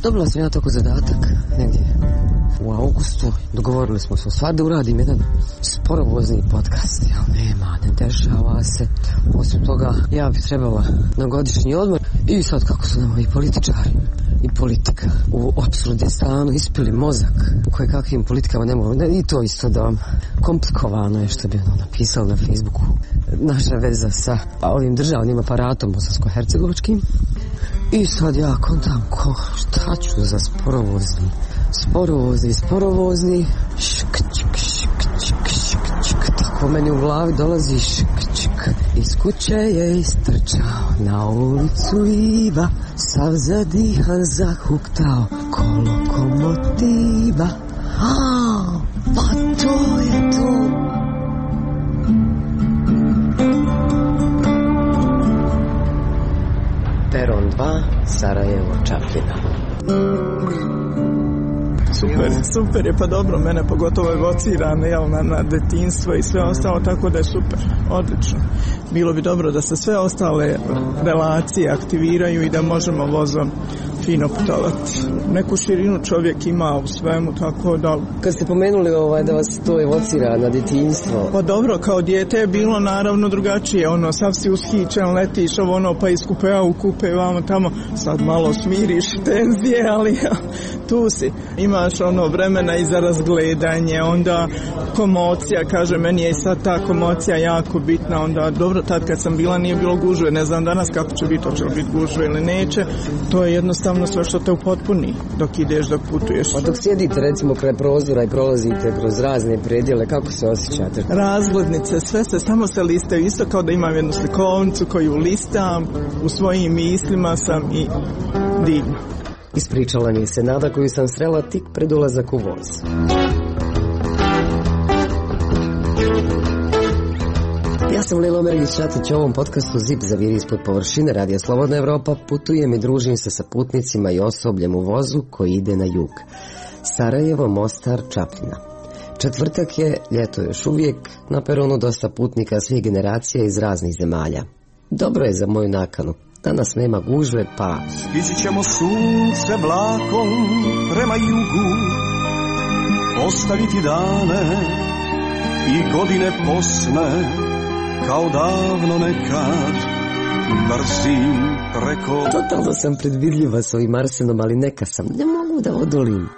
Dobila sam ja tako zadatak negdje u augustu. Dogovorili smo se stvar da uradim jedan sporovozni podcast. Nema, ne dešava se. Osim toga, ja bi trebala na godišnji odmor. I sad kako su nam ovi političari i politika u apsurdistanu ispili mozak koje kakvim politikama ne mogu. I to isto da vam komplikovano je što bi ono napisali na Facebooku. Naša veza sa ovim državnim aparatom bosansko-hercegovačkim. I sad ja kontam šta ću za sporovozni šk, tako meni u glavi dolazi šk. Iz kuće je istrčao na ulicu Iva, sav zadihan zahuktao ko lokomotiva. Pa to je to. Peron 2, Sarajevo, Čapljina. Super je, pa dobro, mene pogotovo evocira na detinjstvo i sve ostalo, tako da je super, odlično. Bilo bi dobro da se sve ostale relacije aktiviraju i da možemo vozom fino putovati. Neku širinu čovjek ima u svemu, tako da... Kad ste pomenuli da vas to evocira na detinjstvo... Pa dobro, kao dijete je bilo naravno drugačije, sav si ushićen, letiš pa iz kupea u kupe, vamo tamo, sad malo smiriš tenzije, ali tu si. Imaš vremena i za razgledanje, onda komocija, kaže, meni je i sad ta komocija jako bitna, onda dobro, tad kad sam bila nije bilo gužve, ne znam danas kako će biti, hoće li biti gužve ili neće, to je jednostavno sve što te upotpuni dok ideš, dok putuješ. Pa dok sjedite recimo kraj prozora i prolazite kroz razne predjele, kako se osjećate? Razglednice, sve se, samo se listaju, isto kao da imam jednu slikovnicu koju listam, u svojim mislima sam i divno. Ispričala mi se nada koju sam srela tik pred ulazak u voz. Ja sam Lilo Mergić-Šatić, u ovom podcastu Zip zaviri ispod površine Radija Slobodna Evropa. Putujem i družim se sa putnicima i osobljem u vozu koji ide na jug. Sarajevo, Mostar, Čapljina. Četvrtak je, ljeto još uvijek, na peronu dosta putnika svih generacija iz raznih zemalja. Dobro je za moju nakanu. Danas nema gužve, pa... Stići ćemo sunce vlakom prema jugu, ostaviti dane i godine posne, kao davno nekad, brzim preko... Totalno sam predvidljiva s ovim Arsenom, ali neka sam, ne mogu da odolim.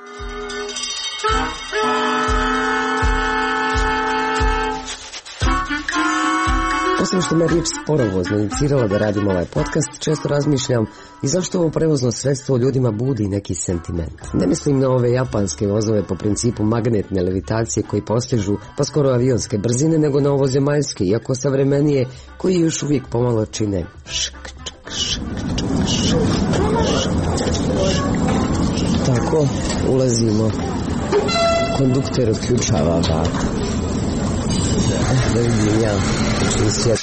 Osim što me riječ sporovozno inicirala da radim ovaj podcast, često razmišljam i zašto ovo prevozno sredstvo ljudima budi neki sentiment. Ne mislim na ove japanske vozove po principu magnetne levitacije koji postižu pa skoro avionske brzine, nego na ovozemaljske, iako savremenije, koji još uvijek pomalo čine Tako, ulazimo. Kondukter odključava vaku. Da vidim ja, počnem sjeti.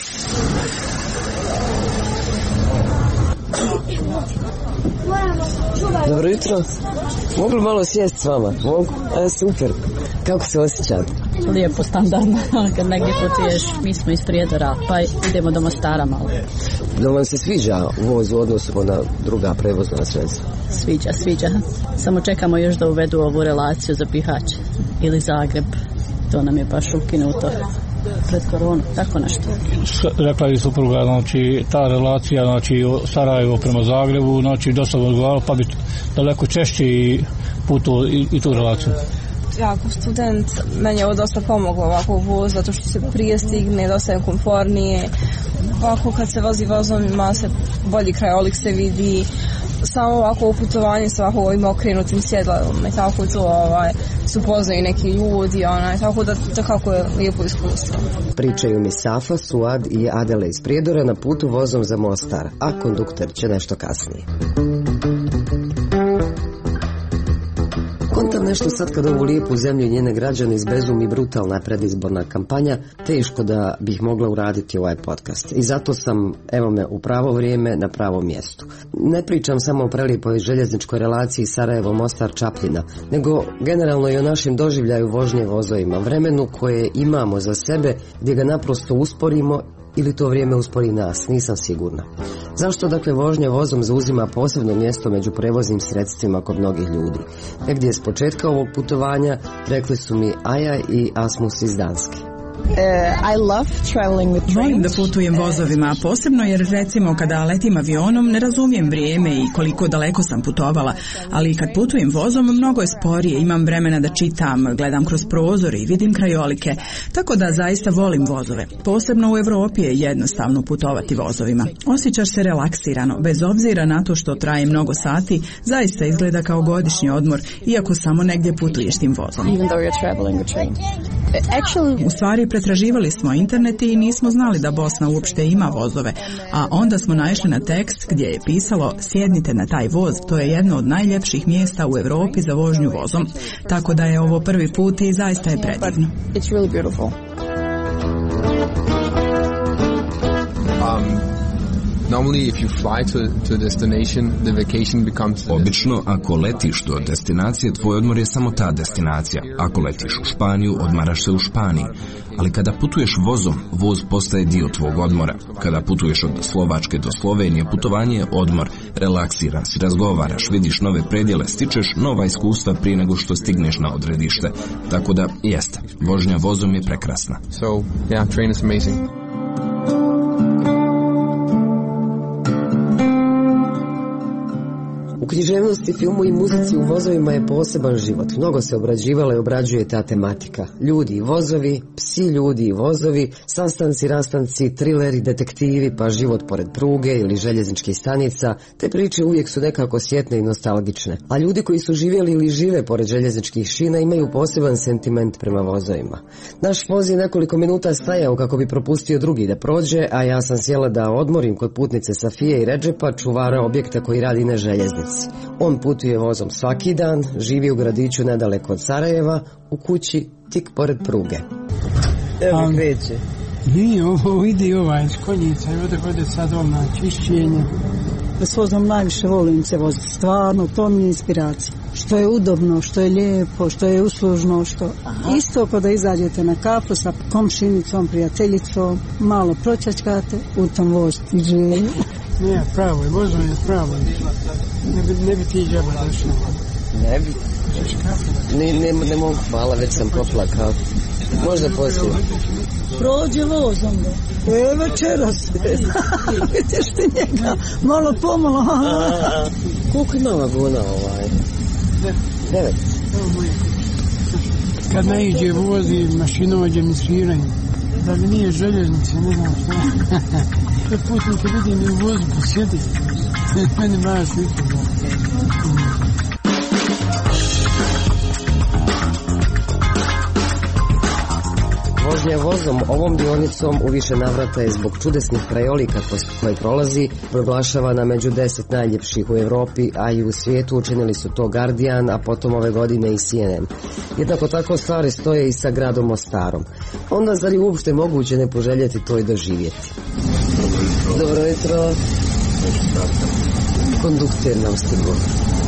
Dobro jutro. Mogu li malo sjesti s vama? Mogu? Super. Kako se osjećate? Lijepo, standardno. Kad negdje putuješ, mi smo iz Prijedora, pa idemo do Mostara malo. Da vam se sviđa voz u odnosu na druga prevozna sredstva? Sviđa. Samo čekamo još da uvedu ovu relaciju za Bihać ili Zagreb. To nam je baš ukinuto pred koronu, tako nešto. Rekla je supruga, znači ta relacija, znači Sarajevo prema Zagrebu, znači dosta odgovaralo, pa bi daleko češće putovao i tu relaciju. Ja kao student, meni je ovo dosta pomoglo ovako u voz, zato što se prije stigne, dosta je komfornije. Ovako kad se vozi vozom ima se bolji krajolik se vidi, samo ovako u putovanju sa ovako ovim okrenutim sjedalom i tako to su poznaju neki ljudi, tako da kako je lijepo iskustvo. Pričaju mi Safa, Suad i Adela iz Prijedora na putu vozom za Mostar, a kondukter će nešto kasnije. Kontam nešto sad kad ovu lijepu zemlju i njene građane izbezumi brutalna predizborna kampanja, teško da bih mogla uraditi ovaj podcast. I zato sam, evo me, u pravo vrijeme na pravom mjestu. Ne pričam samo o prelijepoj željezničkoj relaciji Sarajevo-Mostar-Čapljina, nego generalno i o našem doživljaju vožnje vozovima, vremenu koje imamo za sebe, gdje ga naprosto usporimo ili to vrijeme uspori nas, nisam sigurna. Zašto dakle vožnja vozom zauzima posebno mjesto među prevoznim sredstvima kod mnogih ljudi? Negdje s početka ovog putovanja rekli su mi Aja i Asmus iz Danske. Volim da putujem vozovima, posebno jer recimo kada letim avionom ne razumijem vrijeme i koliko daleko sam putovala, ali kad putujem vozom mnogo je sporije, imam vremena da čitam, gledam kroz prozor i vidim krajolike, tako da zaista volim vozove. Posebno u Europi je jednostavno putovati vozovima. Osjećaš se relaksirano, bez obzira na to što traje mnogo sati, zaista izgleda kao godišnji odmor, iako samo negdje putuješ tim vozom. U stvari pretraživali smo internet i nismo znali da Bosna uopšte ima vozove, a onda smo naišli na tekst gdje je pisalo sjednite na taj voz, to je jedno od najljepših mjesta u Europi za vožnju vozom, tako da je ovo prvi put i zaista je predivno. Obično, ako letiš do destinacije, tvoj odmor je samo ta destinacija. Ako letiš u Španiju, odmaraš se u Španiji. Ali kada putuješ vozom, voz postaje dio tvog odmora. Kada putuješ od Slovačke do Slovenije, putovanje je odmor. Relaksiran si, razgovaraš, vidiš nove predjele, stičeš nova iskustva prije nego što stigneš na odredište. Tako da, jeste, vožnja vozom je prekrasna. Train is amazing. U književnosti, filmu i muzici u vozovima je poseban život. Mnogo se obrađivala i obrađuje ta tematika. Ljudi i vozovi, psi, ljudi i vozovi, sastanci, rastanci, trileri, detektivi, pa život pored pruge ili željezničkih stanica. Te priče uvijek su nekako sjetne i nostalgične. A ljudi koji su živjeli ili žive pored željezničkih šina imaju poseban sentiment prema vozovima. Naš voz je nekoliko minuta stajao kako bi propustio drugi da prođe, a ja sam sjela da odmorim kod putnice Safije i Redžepa, čuvara objekta koji radi na željeznici. On putuje vozom svaki dan, živi u gradiću nedaleko od Sarajeva, u kući tik pored pruge. Evo mi kreće. Nije, ovo ide iz konjica i ovdje sad na čišćenje. S vozom najviše volim se voziti, stvarno, to mi je inspiracija. Što je udobno, što je lijepo, što je uslužno, što isto kada izađete na kafu sa komšinicom, prijateljicom, malo pročačkate, u tom voziti živi. Nije, pravo je, vozom je pravo. Ne bi ti džaba došao. Ne bi. Ne mogu, hvala, već sam popila kafu. Možda poslije. Prođe vozom. Večeras. Vidiš ti njega, malo pomalo. Koliko ima vagona 9. Kad naiđe vozi, mašinovođe mi sviranje. Da mi nije željeznice, ne znam što. Kad putnike vidim i u vozu posjedi. Meni maš vidim. Vožnja vozom ovom dionicom u više navrata je zbog čudesnih krajolika koje prolazi proglašavana među 10 najljepših u Europi, a i u svijetu. Učinili su to Guardian, a potom ove godine i CNN. Jednako tako stvari stoje i sa gradom Mostarom. Onda zar je uopšte moguće ne poželjeti to i doživjeti? Dobro jutro. Kondukter nam stigo.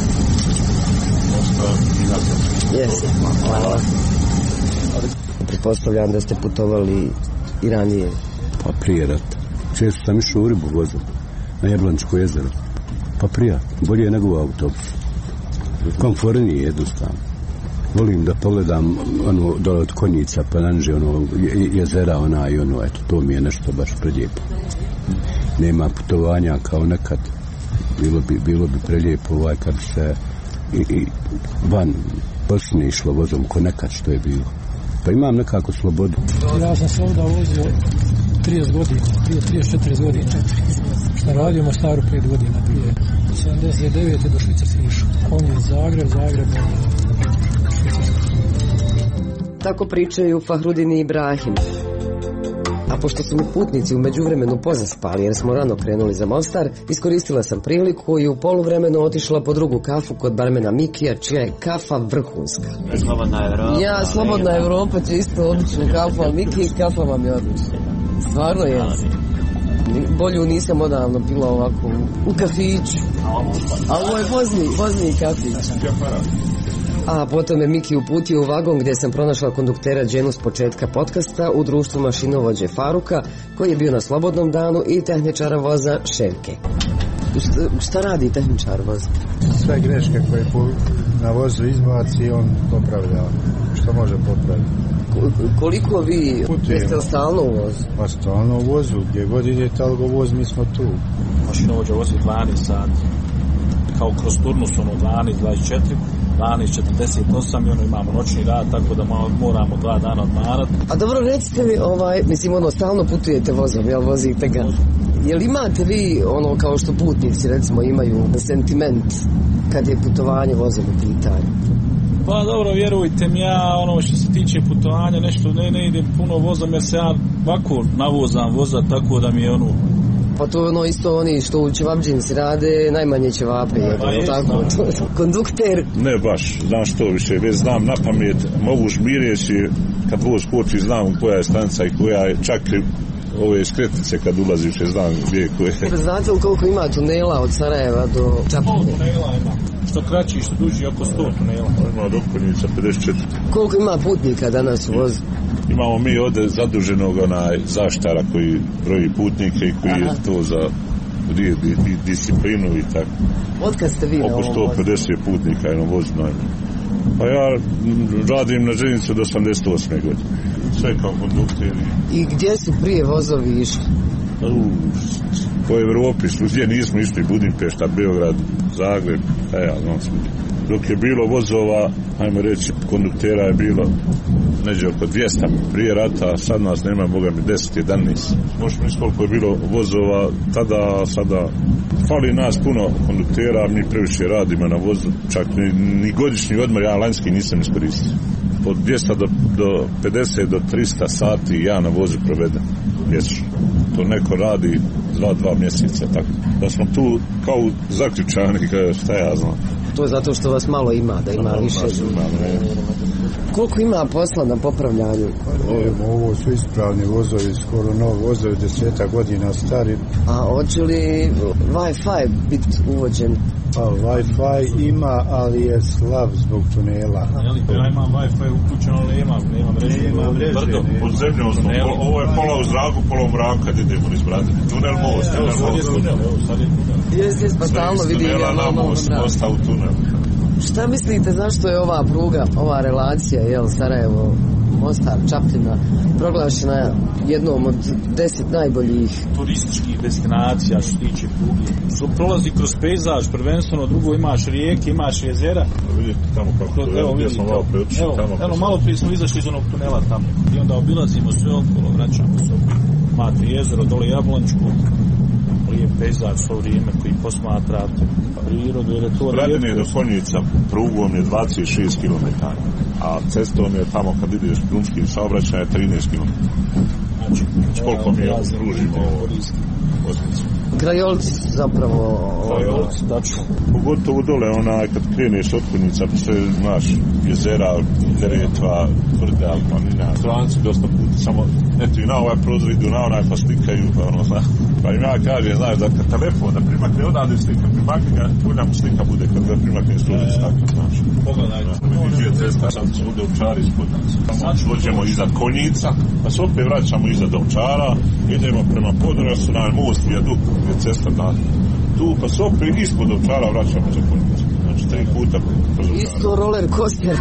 Jeste, hvala. Pretpostavljam da ste putovali i ranije. Pa prije rata. Često sam išao u ribu vozom na Jablančko jezero. Pa prije, bolje je nego u autobusu. Komfornije jednostavno. Volim da pogledam dole od konjica pa nanže jezera i eto, to mi je nešto baš prelijepo. Nema putovanja kao nekad. Bilo bi prelijepo kad se i van Bosne išlo vozom ko nekad što je bilo. Pa imam nekako slobodu. Ja sam se ovdje vozio 30 godina, prije 34 godine. Što radio Mostaru 5 godina prije. 79. do Švicarske išao. On je Zagreb. Tako pričaju Fahrudin i Ibrahim. A pošto su mi putnici u međuvremenu pozaspali jer smo rano krenuli za Mostar, iskoristila sam priliku i u poluvremenu otišla po drugu kafu kod barmena Mikija, čija je kafa vrhunska. Slobodna Evropa. Ja, Slobodna Evropa će isto odličnu kafu, ali Miki kafa vam je odlična. Stvarno je. Bolju nisam odavno pila ovako u kafiću. A ovo je vozni kafić. A potom je Miki uputio u vagon gdje sam pronašla konduktera Đenu s početka podcasta u društvu mašinovođe Faruka, koji je bio na slobodnom danu, i tehničara voza Ševke. Šta radi tehničar voza? Sve greške koje na vozu izbaci, on popravlja što može popraviti. Koliko vi jeste stalno u vozu? Pa stalno u vozu, gdje god idete algo voz, mi smo tu. Mašinovođa vozi 12 sati, kao kroz turnus, 12-24, 12-48 i imamo noćni rad, tako da moramo 2 dana odmarati. A dobro, recite mi, mislim, stalno putujete vozom, jel vozite ga? Jel imate vi, kao što putnici, recimo, imaju sentiment kad je putovanje vozom u pitanju? Pa dobro, vjerujte mi, ja što se tiče putovanja, nešto ne idem puno vozom, jer se ja ovako navozam voza, tako da mi je Pa to je isto oni što u ćevapđinci rade, najmanje ćevape jedu, tako? Kondukter? Ne baš, znaš što više, već znam na pamet, mogu žmireći, kad voz koči, znam koja je stanica i koja je, čak ove skretnice kad ulaziš, znam gdje je koje. Znate li koliko ima tunela od Sarajeva do Čapljine? 100 tunela ima, što kraći, što duži, oko 100 tunela. Ima dokonjica 54. Koliko ima putnika danas u vozu? Imamo mi ovdje zaduženog zaštara koji broji putnike i koji je to za disciplinu i tako. Otkad ste vi na ovom vozu? Oko 150 putnika je na vozu najmanje. Pa ja radim na željeznici od 88. godine. Sve kao kondukter. I gdje su prije vozovi išli? Po Evropi, gdje nismo išli, Budimpešta, Beograd, Zagreb, dok je bilo vozova, ajmo reći, konduktera je bilo neđe oko 200 prije rata, sad nas nema, boga mi 10-11. Možemo reći koliko je bilo vozova tada, sada. Fali nas puno konduktera, mi previše radimo na vozu, čak ni godišnji odmor, ja lanjski nisam iskoristio. Od 200 do 50 do 300 sati ja na vozu provedem mjesečno. To neko radi 2 mjeseca, tako. Da smo tu kao zaključani, šta ja znam. To je zato što vas malo ima, da ima više. Koliko ima posla na popravljanju? Ovo su ispravni vozovi, skoro novi vozovi, 10 godina stari. A hoće li Wi-Fi biti uvođen? Pa Wi-Fi ima, ali je slab zbog tunela. Ja imam Wi-Fi uključen, ali nema mreže. Pod zemljom smo, ovo je pola u zraku, pola u mraku kad idemo iz brade. Tunel most. Jeste, pa stalno vidim. Tunela na most, mosta u tunel. Šta mislite, zašto je ova pruga, ova relacija, Sarajevo, Mostar, Čapljina, proglašena jednom od 10 najboljih turističkih destinacija što se tiče pruge? Prolazi kroz pejzaž, prvenstveno, drugo imaš rijeke, imaš jezera. Vidite tamo kako to je, gdje smo malo preotišli tamo. Evo, malo prije smo izašli iz onog tunela tamo i onda obilazimo sve okolo, vraćamo se. Imate jezero, dole Jablončko, lijep pejzaž svo vrijeme koji posmatrate prirodu, jer je to Bradine do Konjica prugom je 26 km, a cestom je tamo kad ideš drumskim saobraćajem 13 km. Znači koliko mi pružimo Osmicu. Krajolci zapravo... Krajolci, tačno. Pogotovo dole, kad kreneš od Konjica, sve, znaš, jezera, Neretva, Tvrda, planina. Stranci dosta puta, samo, eto i na ovaj prozor idu, na onaj pa slikaju, pa im ja kažem, znaš, da kad telefon, da primakne odavde slika, primakne ga, bolja mu slika bude kad ga primakne stružic, tako, znaš. Pogledajte. Vidiš je cesta, sad se bude Ovčari ispod nas. Znači, dođemo iza Konjica, pa se opet vraćamo iza Ovčara, idemo prema Podorasu, na most, vijadukt, gdje je cesta da tu, pa se opet ispod Ovčara vraćamo za Konjicu. Znači, 3 puta kroz Ovčara. Isto roller coaster.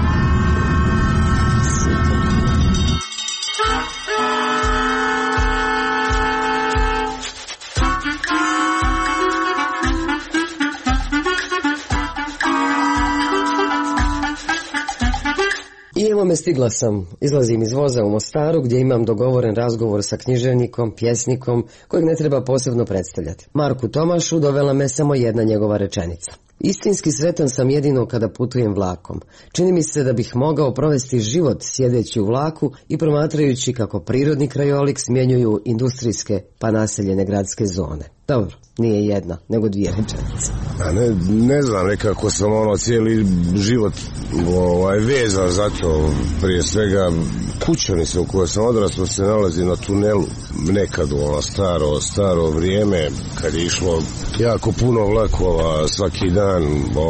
I evo me, stigla sam. Izlazim iz voza u Mostaru gdje imam dogovoren razgovor sa književnikom, pjesnikom, kojeg ne treba posebno predstavljati. Marku Tomašu dovela me samo jedna njegova rečenica. Istinski sretan sam jedino kada putujem vlakom. Čini mi se da bih mogao provesti život sjedeći u vlaku i promatrajući kako prirodni krajolik smjenjuju industrijske pa naseljene gradske zone. Dobro, nije jedna, nego 2 rečenice. Ne znam, nekako sam cijeli život vezan za to. Prije svega, kućanica u kojoj sam odrastao se nalazi na tunelu. Nekad u staro vrijeme, kad je išlo jako puno vlakova svaki dan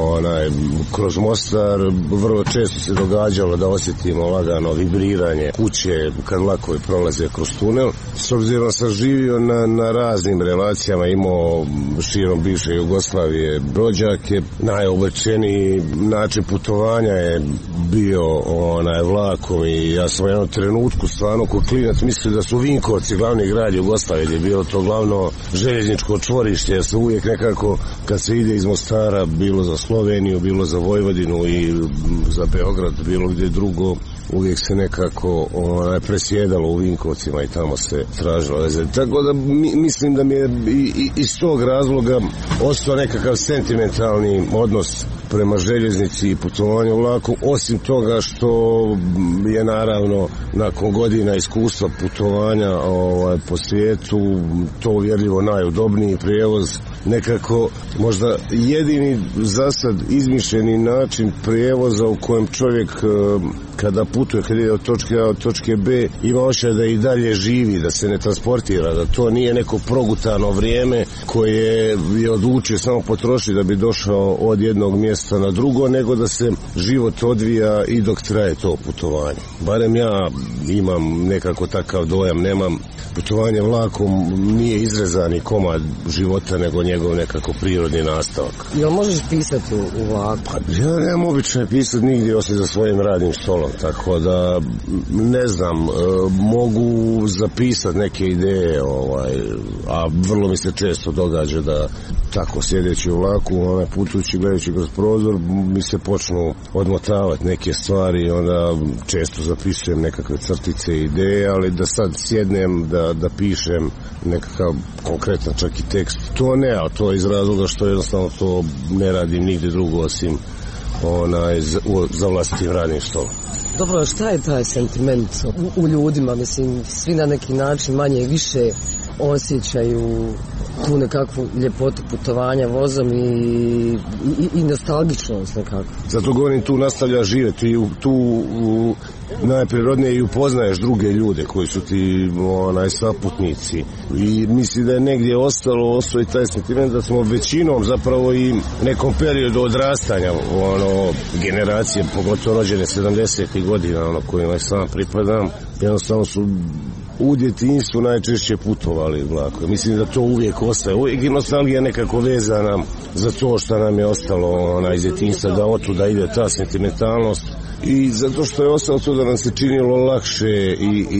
kroz Mostar, vrlo često se događalo da osjetimo lagano vibriranje kuće kad vlakovi prolaze kroz tunel. S obzirom sam živio na raznim relacijama, imao širom bivše Jugoslavije rođake, najobičajeniji način putovanja je bio vlakom i ja sam u jednom trenutku stvarno kod klinac mislio da su Vinkovci glavni grad Jugoslavije, gdje je bilo to glavno željezničko čvorište, jer se uvijek nekako kad se ide iz Mostara, bilo za Sloveniju, bilo za Vojvodinu i za Beograd, bilo gdje drugo, uvijek se nekako presjedalo u Vinkovcima i tamo se tražilo veze. Tako da mislim da mi je iz tog razloga ostao nekakav sentimentalni odnos prema željeznici i putovanju vlakom, osim toga što je naravno nakon godina iskustva putovanja po svijetu to uvjerljivo najudobniji prijevoz, nekako možda jedini zasad izmišljeni način prijevoza u kojem čovjek kada putuje, kada ide od točke A od točke B, ima osjećaj da i dalje živi, da se ne transportira, da to nije neko progutano vrijeme koje je odlučio samo potrošiti da bi došao od jednog mjesta na drugo, nego da se život odvija i dok traje to putovanje. Barem ja imam nekako takav dojam, nemam putovanje vlakom, nije izrezani komad života, nego njegov nekako prirodni nastavak. Jel možeš pisati u vlaku? Ja nemam običaj pisati nigdje osim za svojim radnim stolom, tako da ne znam, mogu zapisati neke ideje, a vrlo mi se često događa da tako sjedeći u vlaku, putujući, gledajući kroz prozor, mi se počnu odmotavati neke stvari i onda često zapisujem nekakve crtice i ideje, ali da sad sjednem da pišem nekakav konkretan čak i tekst, to ne, a to je iz razloga što jednostavno to ne radim nigdje drugo osim za vlastitim radnim stolom. Dobro, šta je taj sentiment u ljudima? Mislim, svi na neki način manje i više osjećaju tu nekakvu ljepotu putovanja vozom i nostalgičnost nekako. Zato govorim, tu nastavlja živjeti, tu najprirodnije i upoznaješ druge ljude koji su ti saputnici i misli da je negdje ostao i taj sentiment da smo većinom zapravo i nekom periodu odrastanja generacije, pogotovo rođene 70. godina kojima sam pripadam, jednostavno su u djetinjstvu najčešće putovali vlakom. Mislim da to uvijek ostaje. Uvijek je nostalgija nekako vezana za to što nam je ostalo iz djetinjstva, da otuda ide ta sentimentalnost. I zato što je ostalo to da nam se činilo lakše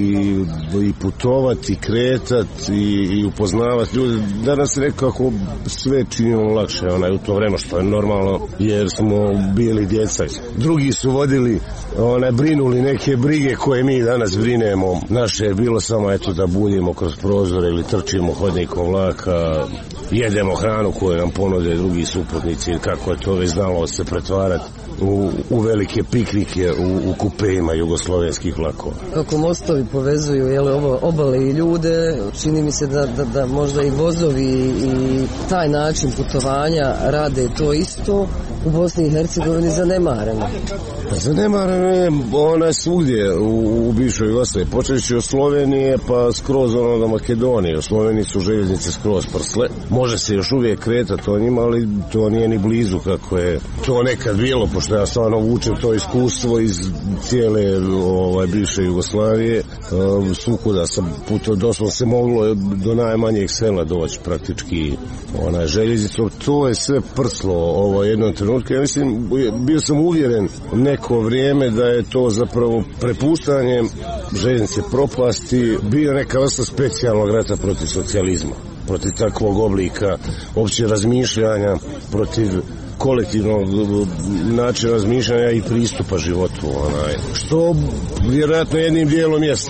i putovati, i kretati i upoznavati ljude, da nam se nekako sve činilo lakše u to vreme, što je normalno jer smo bili djeca. Drugi su vodili, brinuli neke brige koje mi danas brinemo. Naše je bilo samo da buljimo kroz prozore ili trčimo hodnikom vlaka, jedemo hranu koju nam ponude drugi suputnici, kako je to već znalo se pretvarati u velike piknike u kupeima jugoslovenskih vlakova. Kako mostovi povezuju obale i ljude, čini mi se da možda i vozovi i taj način putovanja rade to isto u Bosni i Hercegovini zanemareno. Zanemareno je svugdje u bivšoj Jugoslaviji, počeći od Slovenije pa skroz do Makedonije. U Sloveniji su željeznice skroz prsle. Može se još uvijek kretati o njima, ali to nije ni blizu kako je to nekad bilo, pošto ja stvarno vučem to iskustvo iz cijele bivše Jugoslavije. Svukuda sam putao, doslovno se moglo do najmanjeg sela doći praktički željeznicom. To je sve prslo jednom trenutku. Ja mislim, bio sam uvjeren neko vrijeme da je to zapravo prepuštanje željeznice propasti bio neka vrsta specijalnog rata protiv socijalizma, protiv takvog oblika opće razmišljanja, protiv kolektivnog načina razmišljanja i pristupa životu, što vjerojatno jednim dijelom jeste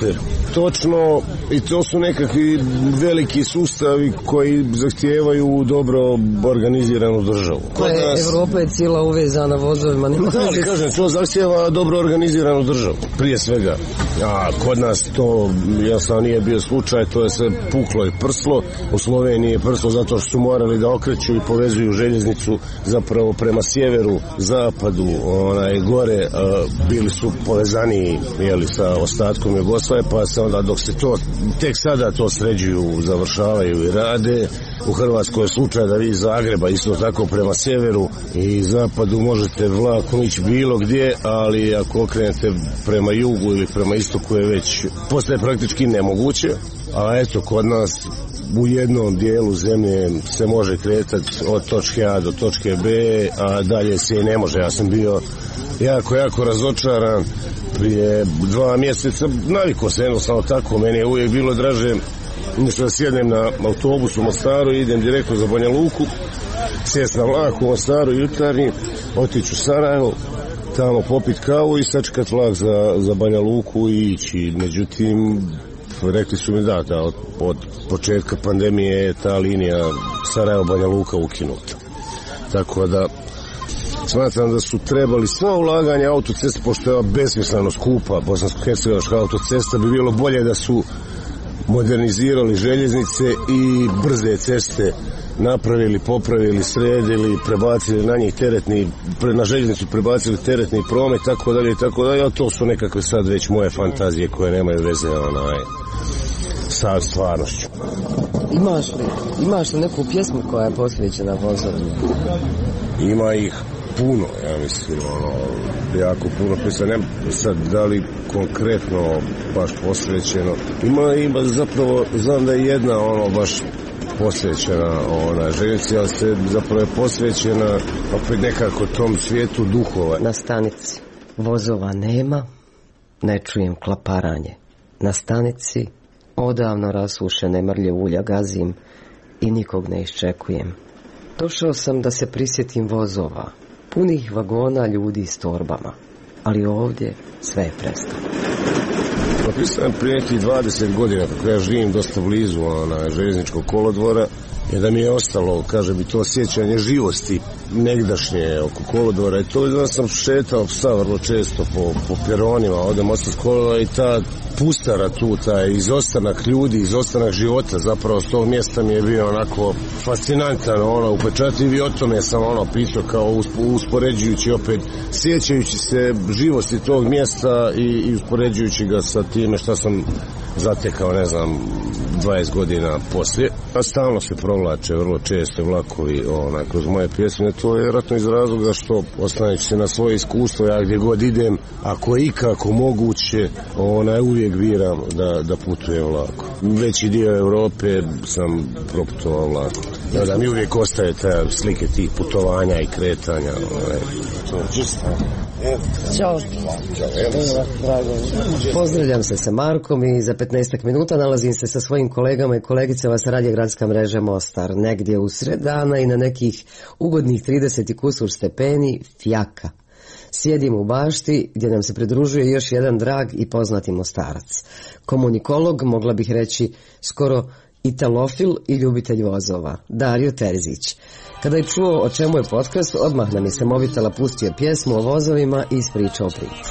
Točno, i to su nekakvi veliki sustavi koji zahtijevaju dobro organiziranu državu. Evropa je cijela uvezana vozovima. Ali kažem, to zahtijeva dobro organiziranu državu, prije svega. A kod nas to, jasno, nije bio slučaj, to je sve puklo i prslo. U Sloveniji je prslo zato što su morali da okreću i povezuju željeznicu zapravo prema sjeveru, zapadu, gore, bili su povezani sa ostatkom Jugoslavije, pa se onda dok se to, tek sada to sređuju, završavaju i rade. U Hrvatskoj je slučaj da vi iz Zagreba isto tako prema sjeveru i zapadu možete vlakom ići bilo gdje, ali ako okrenete prema jugu ili prema istoku je već postaje praktički nemoguće. A eto, kod nas u jednom dijelu zemlje se može kretati od točke A do točke B, a dalje se i ne može. Ja sam bio jako razočaran prije 2 mjeseca, navikao se jednostavno tako, meni je uvijek bilo draže nešto da sjednem na autobusu u Mostaru i idem direktno za Banja Luku, sjest na vlak u Mostaru jutarnji, otići u Sarajevo, tamo popit kavu i sačekat vlak za Banja Luku i ići. Međutim, rekli su mi da od početka pandemije je ta linija Sarajevo-Banja Luka ukinuta. Tako da smatram da su trebali sva ulaganja autocesta, pošto je besmisleno skupa bosansko-hercegovačka autocesta, bi bilo bolje da su modernizirali željeznice i brze ceste napravili, popravili, sredili, prebacili na njih na željeznicu prebacili teretni promet, tako dalje, a to su nekakve sad već moje fantazije koje nemaju veze sa stvarnošću. Imaš li neku pjesmu koja je posvećena vozovima? Ima ih puno, ja mislim, jako puno pjesma, ne sad da li konkretno baš posvećeno. Ima zapravo, znam da je jedna baš posvećena željeznici, ali se zapravo je posvećena opet nekako tom svijetu duhova. Na stanici vozova nema, ne čujem klaparanje. Na stanici odavno rasušene mrlje ulja gazim i nikog ne iščekujem. Došao sam da se prisjetim vozova, punih vagona ljudi s torbama, ali ovdje sve je prestalo. Napisam prije nekih 20 godina, kako ja živim dosta blizu željezničkog kolodvora, je da mi je ostalo, kaže bi, to sjećanje živosti negdašnje oko kolodvora, i to da sam šetao psa vrlo često po peronima, odem ostao s kolodvora i ta pustara tu, taj izostanak ljudi, izostanak života, zapravo s tog mjesta mi je bio onako fascinantan, upečatljiv, i o tome sam pisao kao uspoređujući opet, sjećajući se živosti tog mjesta i uspoređujući ga sa time šta sam zatekao, 20 godina poslije. A stalno se provlače vrlo često vlakovi kroz moje pjesme. To je vjerojatno iz razloga što, oslanjajući se na svoje iskustvo, ja gdje god idem, ako je ikako moguće, uvijek biram da putujem vlakom. Veći dio Europe sam proputovao vlakom. Da mi uvijek ostaje te slike tih putovanja i kretanja. Ćao. Pozdravljam se sa Markom i za 15 minuta nalazim se sa svojim kolegama i kolegicama sa radija Gradska mreža Mostar. Negdje u sred dana i na nekih ugodnih 30 i kusur stepeni fjaka. Sjedim u bašti gdje nam se pridružuje još jedan drag i poznati Mostarac. Komunikolog, mogla bih reći skoro italofil i ljubitelj vozova, Dario Terzić. Kada je čuo o čemu je podcast, odmah nam je sa mobitela pustio pjesmu o vozovima i ispričao priču.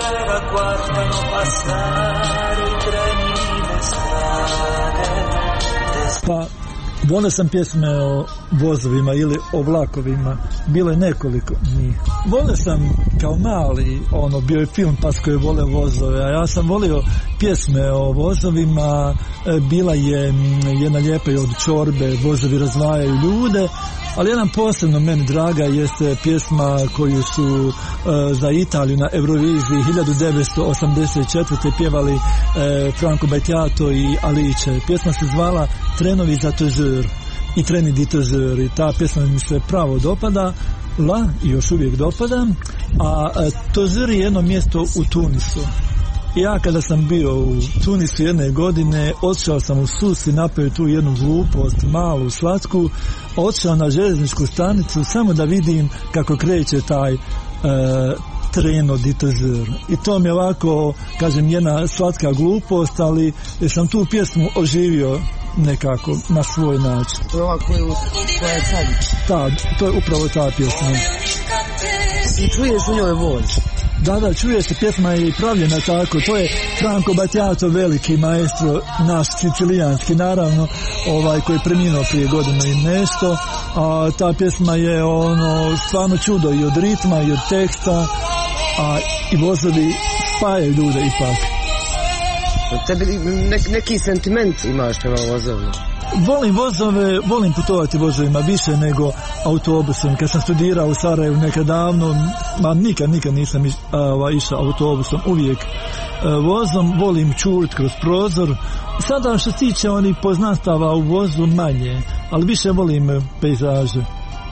Pa, volio sam pjesme o vozovima ili o vlakovima, bilo je nekoliko njih. Volio sam kao mali, bio je film Pasko je volio vozove, a ja sam volio pjesme o vozovima, bila je jedna lijepa od Čorbe, vozovi razdvajaju ljude, ali jedan posebno meni draga jeste pjesma koju su za Italiju na Euroviziji 1984. pjevali Franco Battiato i Alice. Pjesma se zvala Trenovi za Tozur i Treni di Tozur, i ta pjesma mi se pravo dopada i još uvijek dopada, a Tozur je jedno mjesto u Tunisu. Ja kada sam bio u Tunisu jedne godine, otišao sam u Sus i napio tu jednu glupost, malu, slatku, otišao na željezničku stanicu samo da vidim kako kreće taj treno ditezeur. I to mi je ovako, kažem, jedna slatka glupost, ali sam tu pjesmu oživio nekako na svoj način. To je ova koja je sad? To je upravo ta pjesma. I čuješ u njoj voz? Da, čuje se, pjesma je i pravljena tako, to je Franco Battiato, veliki maestro, naš sicilijanski, naravno, koji je preminuo prije godinu i nešto, a ta pjesma je stvarno čudo i od ritma i od teksta, a i vozovi spajaju ljude ipak. Tebi neki sentiment imaš prema vozovima? Volim vozove, volim putovati vozovima više nego autobusom. Kad sam studirao u Sarajevu nekad davno, nikad nisam išao autobusom, uvijek vozom, volim čurit kroz prozor. Sada što se tiče onih poznanstava u vozu manje, ali više volim pejzaže.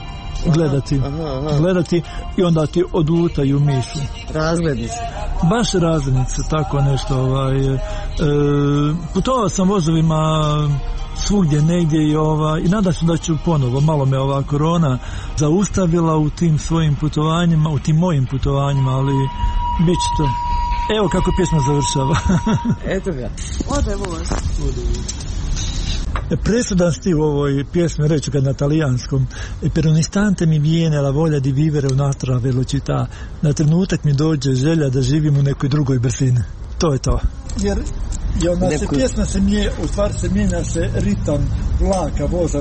Gledati i onda ti odlutaju misli. Razglednice. Baš razglednice, tako nešto. Putovao sam vozovima svugdje negdje i nadam se da ću ponovo. Malo me ova korona zaustavila u tim svojim putovanjima, u tim mojim putovanjima, ali bit će to. Evo kako pjesma završava. Eto ga. Ode voz. Presudan stil u ovoj pjesmi, reću ga na talijanskom. Per un istante mi viene la voglia di vivere un'altra velocità. Na trenutak mi dođe želja da živim u nekoj drugoj brzini. To je to. Jer pjesma se mijenja se ritam vlaka, voza.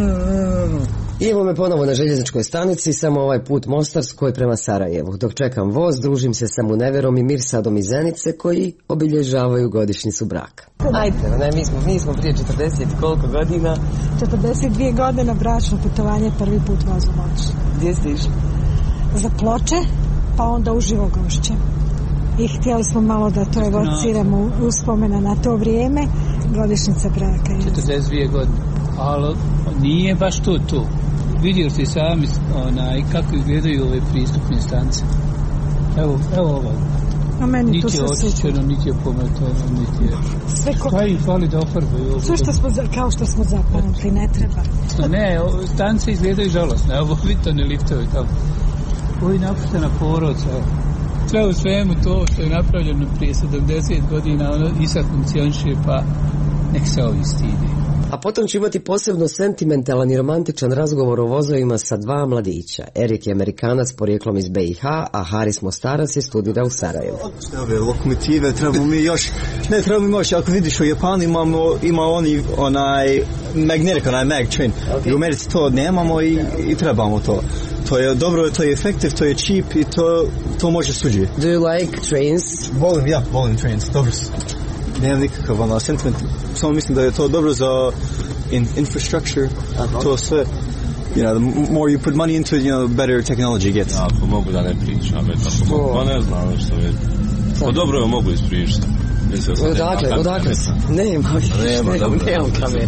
I evo me ponovo na željezničkoj stanici, samo ovaj put Mostarskoj prema Sarajevu. Dok čekam voz, družim se sa Muneverom i Mirsadom iz Zenice koji obilježavaju godišnjicu braka. Ajde, mi smo prije 40 koliko godina? 42 godine bračno putovanje, prvi put vozu moć. Gdje ste išli? Za Ploče, pa onda u Živogošće. I htjeli smo malo da to evociramo uspomena na to vrijeme, godišnjica braka. 42 godine, ali nije baš tu. Vidio ste sami kako izgledaju ove pristupne stanice. Evo ovo. Niti je očišćeno, niti je pometano, niti je... Šta ih fali da ofarbaju? Sve kao što smo zapamtili, ne treba. Ne, stanice izgledaju žalosne, evo vidite ne liftovi tamo. Ovo je napuštena porodca, sve u svemu to što je napravljeno prije 70 godina, i sad funkcioniše, pa nek se ovi stidi. A potom ću imati posebno sentimentalan i romantičan razgovor o vozovima sa dva mladića. Erik je Amerikanac porijeklom iz BiH, a Haris Mostarac je studira u Sarajevu. Ove lokomotive trebamo mi još, ako vidiš u Japanu ima onaj magnetic, onaj mag train. Okay. U Americi to nemamo i trebamo to. To je dobro, to je efektiv, to je cheap i to može suđi. Do you like trains? Volim trains, dobro su. Nemam nikakav sentiment, samo mislim da je to dobro za infrastructure, to sve. The more you put money into it, the better technology gets. Ja, pa mogu da ne pričam, pa ne znam što je. Pa dobro je mogu ispričati. Odakle? Nemam kamera.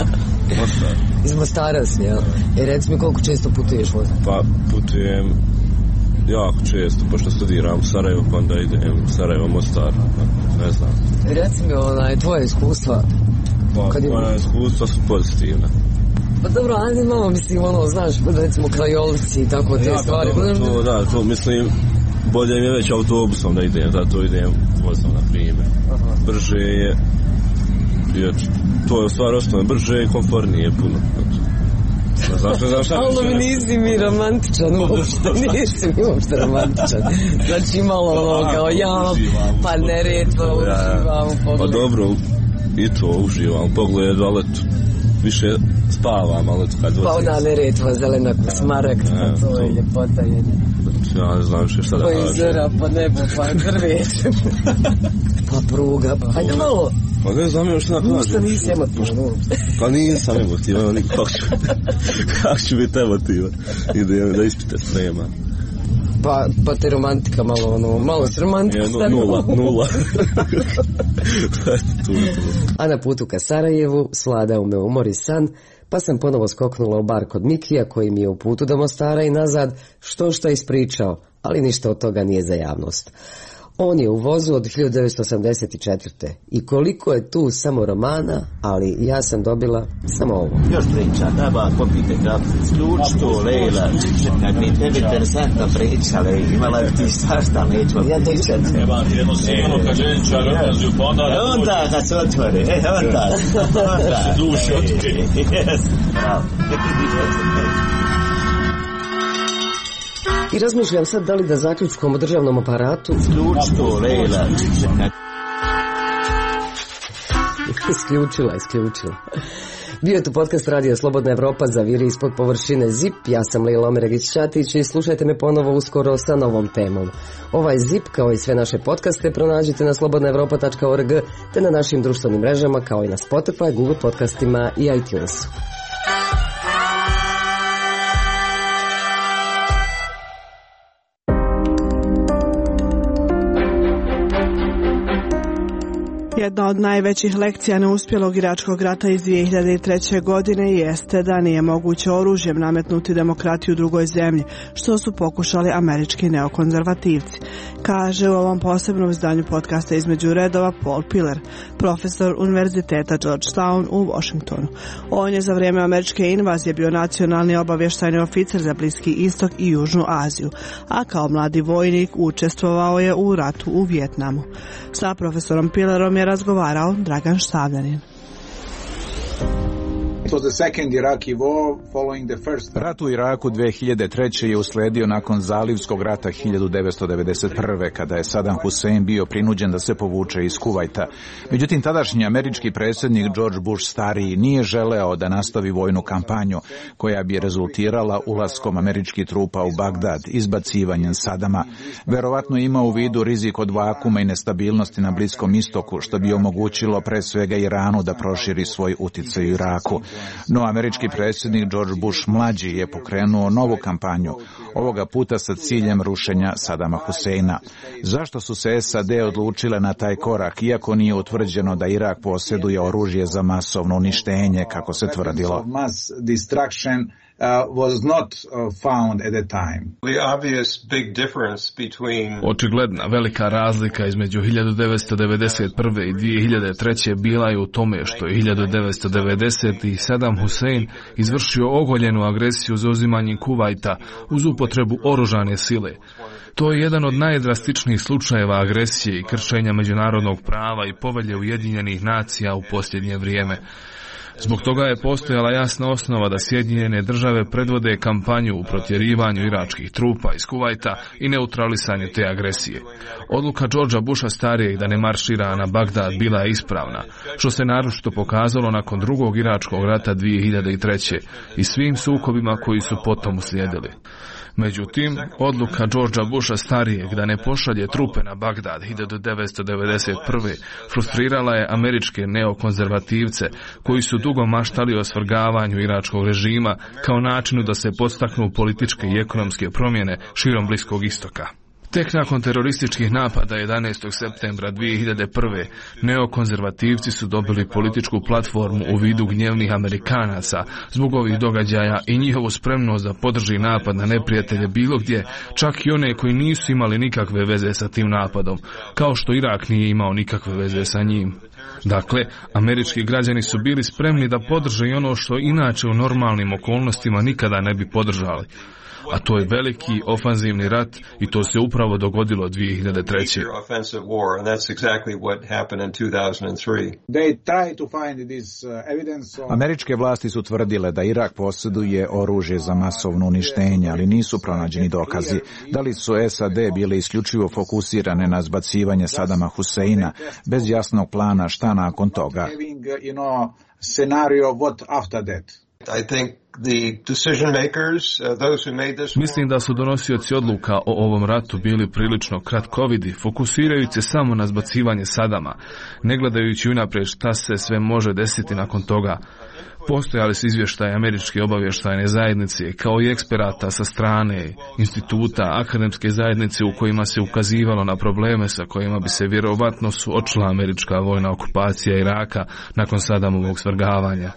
Iz Mostara si, jel? Reci mi koliko često putuješ vozom? Pa putujem jako često, pošto studiram u Sarajevu, pa onda idem Sarajevo, Mostar, ne znam. Reci mi tvoje iskustva. Moja iskustva su pozitivna. Pa dobro, ali malo mislim, znaš, recimo krajolici i tako te stvari. To mislim, bolje mi je već autobusom da idem, zato idem vozom, na primjer. Brže je, to je u stvari osnovno, brže i komfornije puno. Ali nisi mi romantičan uopšte, nisi mi uopšte romantičan. Znači malo kao pa Neretva uživam u pogledu. Pa dobro, i to uživam u pogledu, ali više spavam, ali kad vozim. Pa ona Neretva, zelena smaragd, pa to je ljepota jedna. Ja ne znam šta da kažem. Pa izera, pa nebo, pa drveće. Pa pruga, pa hajde malo. Pa ne znam još šta da kažem. Ušto nisi emotivan uopšte. Pa nisam emotivan, kako ću biti emotivan. Idem da ispite sprema. Pa te romantika malo se romantika stavio. Nula. A na putu ka Sarajevu svladao me umor i san, pa sam ponovo skoknula u bar kod Mikija koji mi je u putu do Mostara i nazad što ispričao, ali ništa od toga nije za javnost. On je u vozu od 1984. I koliko je tu samo romana, ali ja sam dobila samo ovo. Još priča, treba popite kapicu, ključ to, Lejla, kad mi tebi interesantno pričale, imala je ti svašta, nećemo pričati. Treba ti jedno sigurno kad željeničar odlazi u ponda. Onda kad se otvori, onda. Se duši otvori. I razmišljam sad da li da zaključkom o državnom aparatu... Ključ to, Lejla. Isključila. Bio je tu podcast Radio Slobodna Evropa za viri ispod površine ZIP. Ja sam Lejla Omeregić-Ćatić i slušajte me ponovo uskoro sa novom temom. Ovaj ZIP, kao i sve naše podcaste, pronađite na slobodnaevropa.org te na našim društvenim mrežama, kao i na Spotify, Google podcastima i iTunesu. Jedna od najvećih lekcija neuspjelog iračkog rata iz 2003. godine jeste da nije moguće oružjem nametnuti demokratiju u drugoj zemlji, što su pokušali američki neokonzervativci, kaže u ovom posebnom izdanju podcasta Između redova Paul Pillar, profesor Univerziteta Georgetown u Washingtonu. On je za vrijeme američke invazije bio nacionalni obavještajni oficer za Bliski istok i Južnu Aziju, a kao mladi vojnik učestvovao je u ratu u Vijetnamu. Sa profesorom Pillarom je razgovarao Dragan Štavljanin. Rat u Iraku 2003. je usledio nakon Zalivskog rata 1991. kada je Saddam Hussein bio prinuđen da se povuče iz Kuvajta. Međutim, tadašnji američki predsjednik George Bush stariji nije želeo da nastavi vojnu kampanju koja bi rezultirala ulaskom američkih trupa u Bagdad, izbacivanjem Sadama. Verovatno ima u vidu rizik od vakuma i nestabilnosti na Bliskom istoku, što bi omogućilo pre svega Iranu da proširi svoj uticaj u Iraku. No, američki predsjednik George Bush mlađi je pokrenuo novu kampanju, ovoga puta sa ciljem rušenja Sadama Huseina. Zašto su se SAD odlučile na taj korak, iako nije utvrđeno da Irak posjeduje oružje za masovno uništenje, kako se tvrdilo? Was not found at the time. The obvious big difference between... Očigledna velika razlika između 1991. i 2003. bila je u tome što je 1990. Saddam Hussein izvršio ogoljenu agresiju za uzimanje Kuvajta uz upotrebu oružane sile. To je jedan od najdrastičnijih slučajeva agresije i kršenja međunarodnog prava i povelje Ujedinjenih nacija u posljednje vrijeme. Zbog toga je postojala jasna osnova da Sjedinjene države predvode kampanju u protjerivanju iračkih trupa iz Kuvajta i neutralisanju te agresije. Odluka Georgea Busha starijeg da ne maršira na Bagdad bila je ispravna, što se naročito pokazalo nakon drugog iračkog rata 2003. i svim sukobima koji su potom uslijedili. Međutim, odluka Georgea Busha starijeg da ne pošalje trupe na Bagdad 1991. frustrirala je američke neokonzervativce koji su dugo maštali o svrgavanju iračkog režima kao načinu da se podstaknu političke i ekonomske promjene širom Bliskog istoka. Tek nakon terorističkih napada 11. septembra 2001. neokonzervativci su dobili političku platformu u vidu gnjevnih Amerikanaca zbog ovih događaja i njihovu spremnost da podrži napad na neprijatelje bilo gdje, čak i one koji nisu imali nikakve veze sa tim napadom, kao što Irak nije imao nikakve veze sa njim. Dakle, američki građani su bili spremni da podrže i ono što inače u normalnim okolnostima nikada ne bi podržali. A to je veliki ofanzivni rat i to se upravo dogodilo 2003. Američke vlasti su tvrdile da Irak posjeduje oružje za masovno uništenje, ali nisu pronađeni dokazi. Da li su SAD bile isključivo fokusirane na zbacivanje Sadama Huseina bez jasnog plana šta nakon toga? Mislim da su donosioci odluka o ovom ratu bili prilično kratkovidi, fokusirajući se samo na zbacivanje Sadama, ne gledajući unaprijed šta se sve može desiti nakon toga. Postojali su izvještaje američke obavještajne zajednice, kao i eksperata sa strane instituta, akademske zajednice u kojima se ukazivalo na probleme sa kojima bi se vjerovatno suočila američka vojna okupacija Iraka nakon Sadamovog svrgavanja.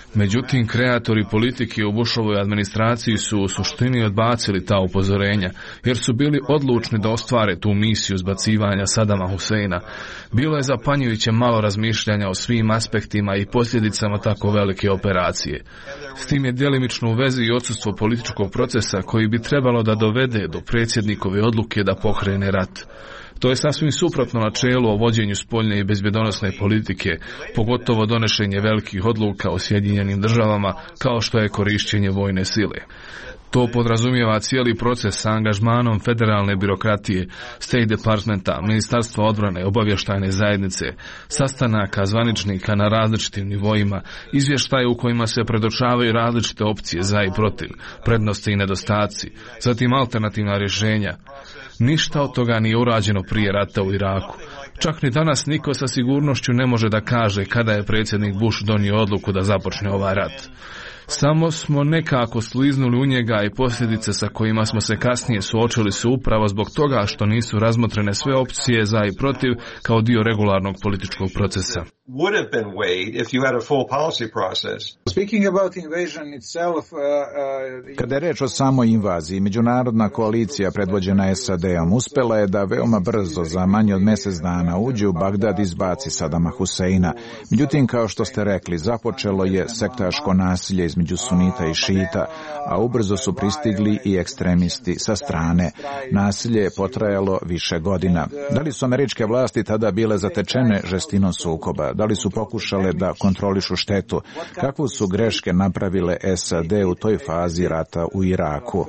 Međutim, kreatori politike u Bushovoj administraciji su u suštini odbacili ta upozorenja, jer su bili odlučni da ostvare tu misiju zbacivanja Sadama Huseina. Bilo je zapanjujuće malo razmišljanja o svim aspektima i posljedicama tako velike operacije. S tim je djelimično u vezi i odsustvo političkog procesa koji bi trebalo da dovede do predsjednikove odluke da pokrene rat. To je sasvim suprotno načelu o vođenju spoljne i bezbjedonosne politike, pogotovo donošenje velikih odluka o Sjedinjenim državama kao što je korišćenje vojne sile. To podrazumijeva cijeli proces sa angažmanom federalne birokratije, State Departmenta, Ministarstva odbrane, obavještajne zajednice, sastanaka zvaničnika na različitim nivoima, izvještaje u kojima se predočavaju različite opcije za i protiv, prednosti i nedostaci, zatim alternativna rješenja. Ništa od toga nije urađeno prije rata u Iraku. Čak ni danas niko sa sigurnošću ne može da kaže kada je predsjednik Bush donio odluku da započne ovaj rat. Samo smo nekako sliznuli u njega i posljedice sa kojima smo se kasnije suočili su upravo zbog toga što nisu razmotrene sve opcije za i protiv kao dio regularnog političkog procesa. Would have been weighed if you had a full policy process. Speaking about invasion itself, kada je reč o samoj invaziji, međunarodna koalicija predvođena SAD-om uspjela je da veoma brzo, za manje od mjesec dana, uđe u Bagdad i izbaci Sadama Huseina. Međutim, kao što ste rekli, započelo je sektaško nasilje između sunita i šita, a ubrzo su pristigli i ekstremisti sa strane. Nasilje je potrajalo više godina. Da li su američke vlasti tada bile zatečene žestinom sukoba? Da li su pokušale da kontrolišu štetu? Kakvu su greške napravile SAD u toj fazi rata u Iraku?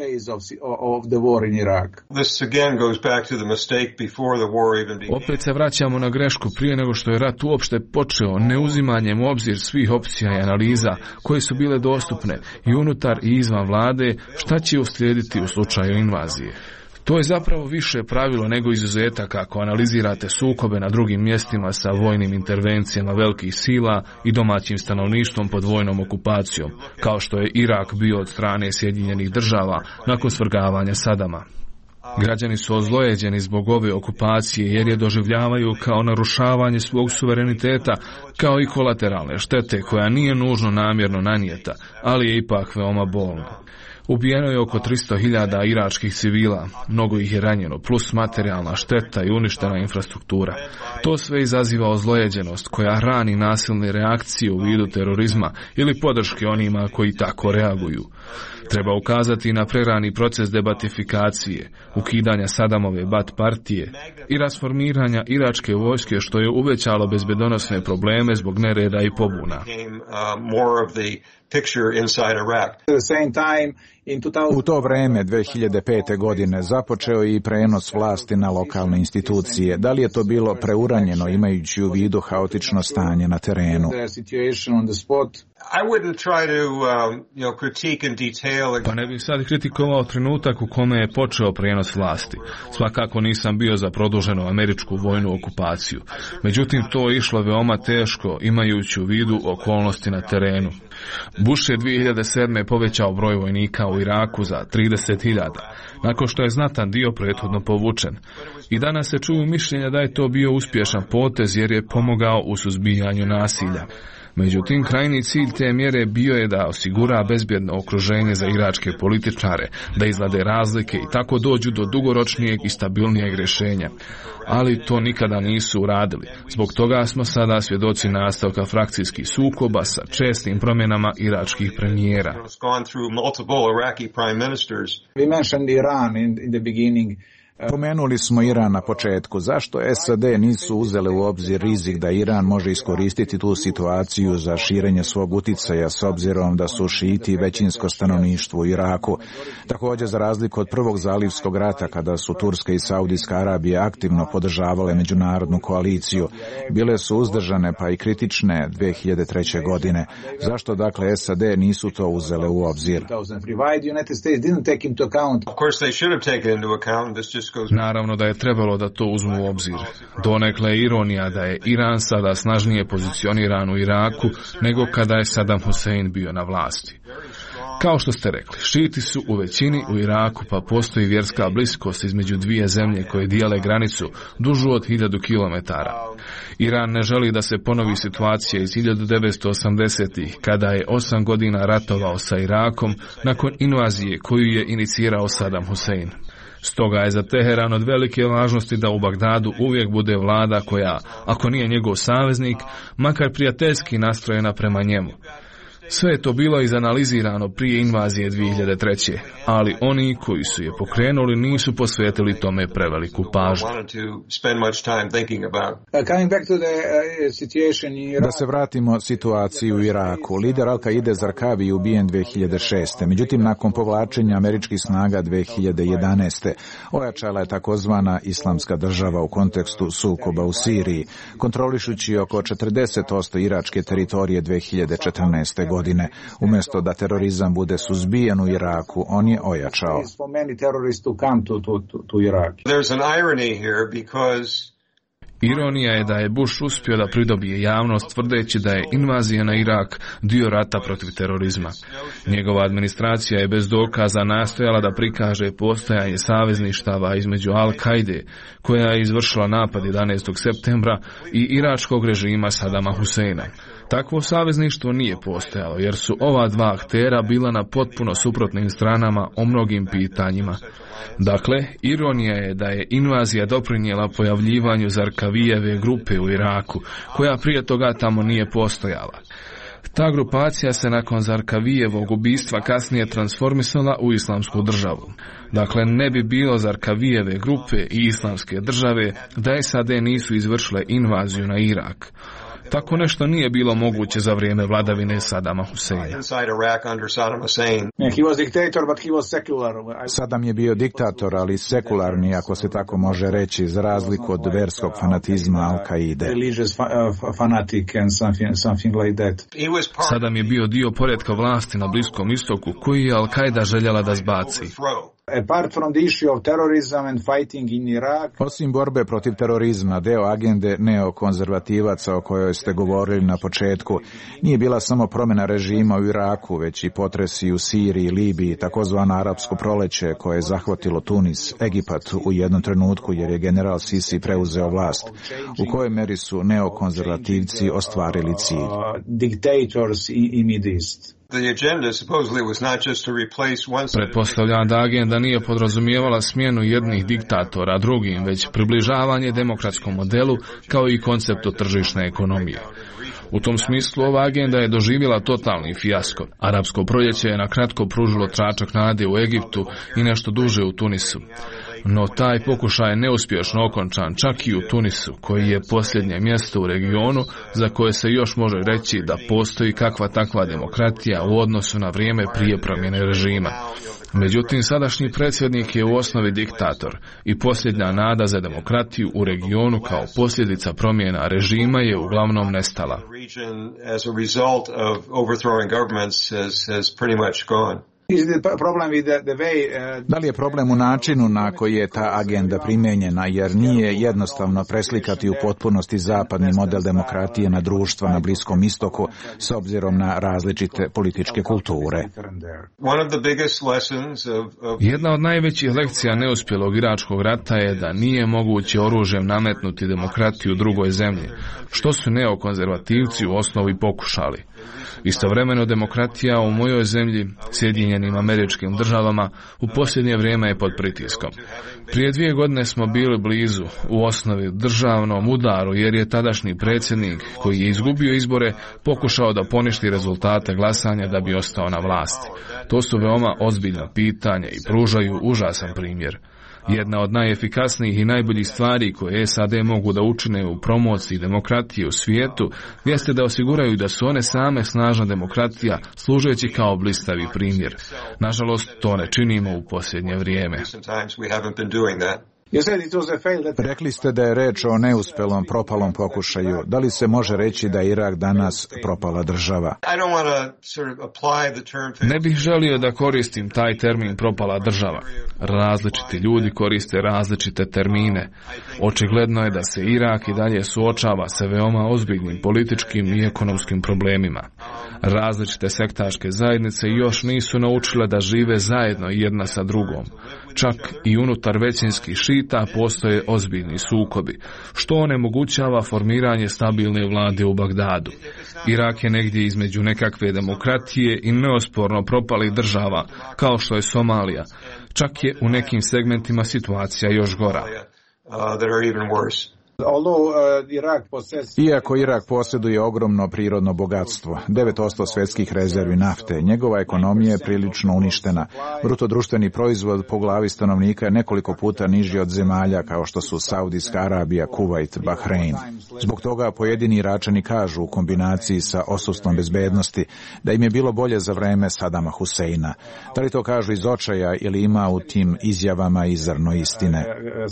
Opet se vraćamo na grešku prije nego što je rat uopšte počeo, neuzimanjem u obzir svih opcija i analiza koje su bile dostupne i unutar i izvan vlade, šta će uslijediti u slučaju invazije. To je zapravo više pravilo nego izuzetak ako analizirate sukobe na drugim mjestima sa vojnim intervencijama velikih sila i domaćim stanovništvom pod vojnom okupacijom, kao što je Irak bio od strane Sjedinjenih država nakon svrgavanja Sadama. Građani su ozlojeđeni zbog ove okupacije jer je doživljavaju kao narušavanje svog suvereniteta, kao i kolateralne štete koja nije nužno namjerno nanijeta, ali je ipak veoma bolna. Ubijeno je oko 300.000 iračkih civila, mnogo ih je ranjeno, plus materijalna šteta i uništena infrastruktura. To sve izaziva ozlojeđenost koja hrani nasilne reakcije u vidu terorizma ili podrške onima koji tako reaguju. Treba ukazati na prerani proces debatifikacije, ukidanja Sadamove Bat partije i rasformiranja iračke vojske što je uvećalo bezbjedonosne probleme zbog nereda i pobuna. U to vrijeme, 2005. godine, započeo je i prenos vlasti na lokalne institucije. Da li je to bilo preuranjeno imajući u vidu haotično stanje na terenu? Pa ne bih sad kritikovao trenutak u kome je počeo prijenos vlasti. Svakako nisam bio za produženu američku vojnu okupaciju. Međutim, to je išlo veoma teško imajući u vidu okolnosti na terenu. Bush je 2007. povećao broj vojnika u Iraku za 30.000, nakon što je znatan dio prethodno povučen. I danas se čuju mišljenja da je to bio uspješan potez jer je pomogao u suzbijanju nasilja. Međutim, krajnji cilj te mjere bio je da osigura bezbjedno okruženje za iračke političare, da izlade razlike i tako dođu do dugoročnijeg i stabilnijeg rješenja. Ali to nikada nisu uradili. Zbog toga smo sada svjedoci nastavka frakcijskih sukoba sa čestim promjenama iračkih premijera. Pomenuli smo Iran na početku. Zašto SAD nisu uzele u obzir rizik da Iran može iskoristiti tu situaciju za širenje svog uticaja s obzirom da su šiti većinsko stanovništvo u Iraku? Također, za razliku od prvog zalivskog rata kada su Turska i Saudijska Arabija aktivno podržavale međunarodnu koaliciju, bile su uzdržane pa i kritične 2003. godine. Zašto dakle SAD nisu to uzele u obzir? Naravno da je trebalo da to uzmu u obzir. Donekle je ironija da je Iran sada snažnije pozicioniran u Iraku nego kada je Saddam Hussein bio na vlasti. Kao što ste rekli, šiti su u većini u Iraku, pa postoji vjerska bliskost između dvije zemlje koje dijele granicu dužu od 1000 km. Iran ne želi da se ponovi situacija iz 1980-ih, kada je 8 godina ratovao sa Irakom nakon invazije koju je inicirao Saddam Hussein. Stoga je za Teheran od velike važnosti da u Bagdadu uvijek bude vlada koja, ako nije njegov saveznik, makar prijateljski nastrojena prema njemu. Sve je to bilo izanalizirano prije invazije 2003. Ali oni koji su je pokrenuli nisu posvetili tome preveliku pažnju. Da se vratimo situaciji u Iraku. Lider Al-Kaide Zarqawi je ubijen 2006. Međutim, nakon povlačenja američkih snaga 2011. ojačala je takozvana Islamska država u kontekstu sukoba u Siriji, kontrolišući oko 40% iračke teritorije 2014. godine. Umjesto da terorizam bude suzbijen u Iraku, on je ojačao. Ironija je da je Bush uspio da pridobije javnost tvrdeći da je invazija na Irak dio rata protiv terorizma. Njegova administracija je bez dokaza nastojala da prikaže postojanje savezništava između Al-Kaide, koja je izvršila napad 11. septembra, i iračkog režima Sadama Huseina. Takvo savezništvo nije postojalo, jer su ova dva aktera bila na potpuno suprotnim stranama o mnogim pitanjima. Dakle, ironija je da je invazija doprinijela pojavljivanju Zarqavijeve grupe u Iraku, koja prije toga tamo nije postojala. Ta grupacija se nakon Zarqavijevog ubistva kasnije transformisala u Islamsku državu. Dakle, ne bi bilo Zarqavijeve grupe i Islamske države da SAD nisu izvršile invaziju na Irak. Tako nešto nije bilo moguće za vrijeme vladavine Sadama Huseina. Sadam je bio diktator, ali sekularni, ako se tako može reći, za razliku od verskog fanatizma Al-Kaide. Sadam je bio dio poretka vlasti na Bliskom istoku koji je Al-Kaida željela da zbaci. Osim borbe protiv terorizma, deo agende neokonzervativaca o kojoj ste govorili na početku nije bila samo promjena režima u Iraku, već i potresi u Siriji, Libiji, takozvano arapsko proleće koje je zahvatilo Tunis, Egipat u jednom trenutku jer je general Sisi preuzeo vlast. U kojoj meri su neokonzervativci ostvarili cilj? Pretpostavljam da agenda nije podrazumijevala smjenu jednih diktatora drugim, već približavanje demokratskom modelu kao i konceptu tržišne ekonomije. U tom smislu ova agenda je doživjela totalni fijasko. Arapsko proljeće je na kratko pružilo tračak nade u Egiptu i nešto duže u Tunisu. No taj pokušaj je neuspješno okončan čak i u Tunisu, koji je posljednje mjesto u regionu za koje se još može reći da postoji kakva takva demokratija u odnosu na vrijeme prije promjene režima. Međutim, sadašnji predsjednik je u osnovi diktator i posljednja nada za demokratiju u regionu kao posljedica promjena režima je uglavnom nestala. Da li je problem u načinu na koji je ta agenda primijenjena, jer nije jednostavno preslikati u potpunosti zapadni model demokratije na društva na Bliskom istoku s obzirom na različite političke kulture? Jedna od najvećih lekcija neuspjelog iračkog rata je da nije moguće oružjem nametnuti demokratiju drugoj zemlji, što su neokonzervativci u osnovi pokušali. Istovremeno demokratija u mojoj zemlji, Sjedinjenim Američkim Državama, u posljednje vrijeme je pod pritiskom. Prije 2 godine smo bili blizu u osnovi državnom udaru jer je tadašnji predsjednik, koji je izgubio izbore, pokušao da poništi rezultate glasanja da bi ostao na vlasti. To su veoma ozbiljna pitanja i pružaju užasan primjer. Jedna od najefikasnijih i najboljih stvari koje SAD mogu da učine u promociji demokratije u svijetu jeste da osiguraju da su one same snažna demokratija, služeći kao blistavi primjer. Nažalost, to ne činimo u posljednje vrijeme. Rekli ste da je reč o neuspelom, propalom pokušaju. Da li se može reći da je Irak danas propala država? Ne bih želio da koristim taj termin propala država. Različiti ljudi koriste različite termine. Očigledno je da se Irak i dalje suočava sa veoma ozbiljnim političkim i ekonomskim problemima. Različite sektaške zajednice još nisu naučile da žive zajedno jedna sa drugom. Čak i unutar većinskih šita postoje ozbiljni sukobi, što onemogućava formiranje stabilne vlade u Bagdadu. Irak je negdje između nekakve demokratije i neosporno propalih država, kao što je Somalija. Čak je u nekim segmentima situacija još gora. Iako Irak posjeduje ogromno prirodno bogatstvo, 9% svjetskih rezervi nafte, njegova ekonomija je prilično uništena. Brutodruštveni proizvod po glavi stanovnika je nekoliko puta niži od zemalja kao što su Saudijska Arabija, Kuvajt, Bahrein. Zbog toga pojedini Iračani kažu u kombinaciji sa odsustvom bezbednosti da im je bilo bolje za vreme Sadama Huseina. Da li to kažu iz očaja ili ima u tim izjavama i zrno istine?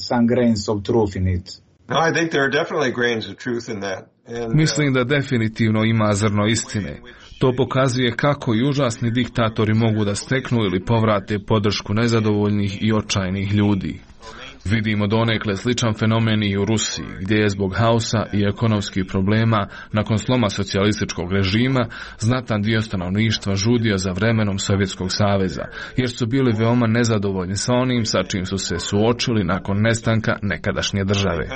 Mislim da definitivno ima zrno istine. To pokazuje kako i užasni diktatori mogu da steknu ili povrate podršku nezadovoljnih i očajnih ljudi. Vidimo donekle sličan fenomen i u Rusiji, gdje je zbog haosa i ekonomskih problema nakon sloma socijalističkog režima znatan dio stanovništva žudio za vremenom Sovjetskog saveza, jer su bili veoma nezadovoljni sa onim sa čim su se suočili nakon nestanka nekadašnje države.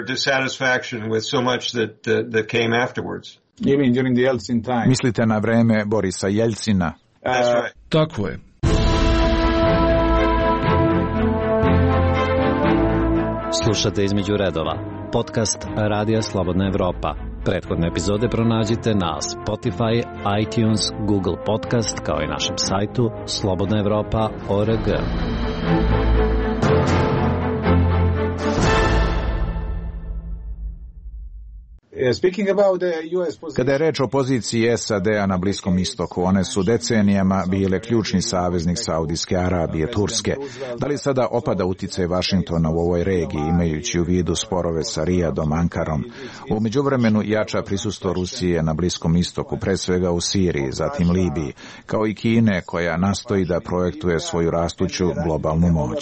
Mislite na vreme Borisa Jeljcina? Tako je. Slušate Između redova, podcast Radija Slobodna Evropa. Prethodne epizode pronađite na Spotify, iTunes, Google Podcast, kao i našem sajtu slobodnaevropa.org. Kada je reč o poziciji SAD-a na Bliskom istoku, one su decenijama bile ključni saveznik Saudijske Arabije, Turske. Da li sada opada uticaj Vašingtona u ovoj regiji, imajući u vidu sporove sa Rijadom, Ankarom? U međuvremenu jača prisustvo Rusije na Bliskom istoku, pre svega u Siriji, zatim Libiji, kao i Kine, koja nastoji da projektuje svoju rastuću globalnu moć.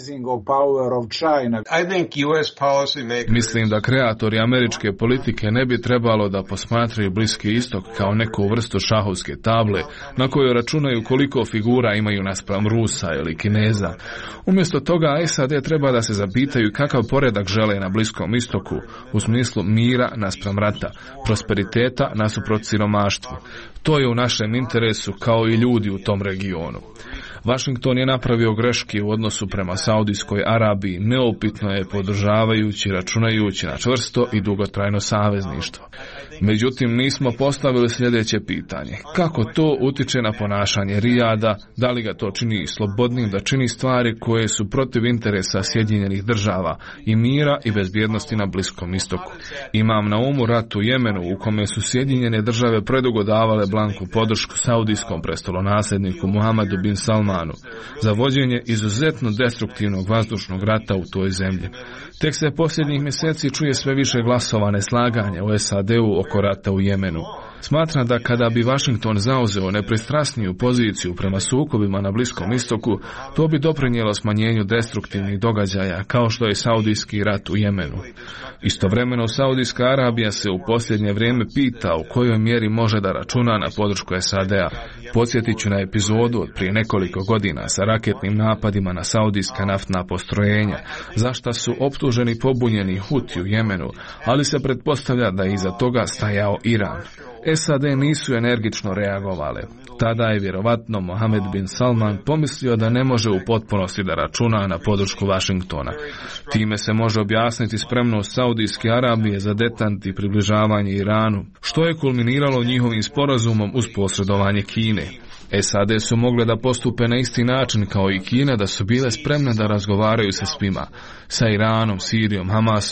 Mislim da kreatori američke politike ne bi trebalo da posmatraju Bliski istok kao neku vrstu šahovske table na kojoj računaju koliko figura imaju naspram Rusa ili Kineza. Umjesto toga SAD treba da se zapitaju kakav poredak žele na Bliskom istoku u smislu mira naspram rata, prosperiteta nasuprot siromaštvu. To je u našem interesu kao i ljudi u tom regionu. Washington je napravio greške u odnosu prema Saudijskoj Arabiji, neupitno je podržavajući, računajući na čvrsto i dugotrajno savezništvo. Međutim, nismo postavili sljedeće pitanje. Kako to utiče na ponašanje Rijada, da li ga to čini slobodnim da čini stvari koje su protiv interesa Sjedinjenih država i mira i bezbjednosti na Bliskom istoku? Imam na umu rat u Jemenu u kome su Sjedinjene države predugo davale blanku podršku saudijskom prestolonasljedniku Muhamedu bin Salmanu za vođenje izuzetno destruktivnog vazdušnog rata u toj zemlji. Tek se posljednjih mjeseci čuje sve više glasova neslaganja u SAD-u oko rata u Jemenu. Smatram da kada bi Washington zauzeo nepristrasniju poziciju prema sukobima na Bliskom istoku, to bi doprinijelo smanjenju destruktivnih događaja kao što je saudijski rat u Jemenu. Istovremeno Saudijska Arabija se u posljednje vrijeme pita u kojoj mjeri može da računa na podršku SAD-a. Podsjetit ću na epizodu od prije nekoliko godina sa raketnim napadima na saudijska naftna postrojenja, za šta su optuženi pobunjeni Huti u Jemenu, ali se pretpostavlja da je iza toga stajao Iran. SAD nisu energično reagovale. Tada je vjerovatno Mohamed bin Salman pomislio da ne može u potpunosti da računa na podršku Washingtona. Time se može objasniti spremnost Saudijske Arabije za detant i približavanje Iranu, što je kulminiralo njihovim sporazumom uz posredovanje Kine. SAD su mogle da postupe na isti način kao i Kina, da su bile spremne da razgovaraju sa svima, sa Iranom, Sirijom, Hamasom,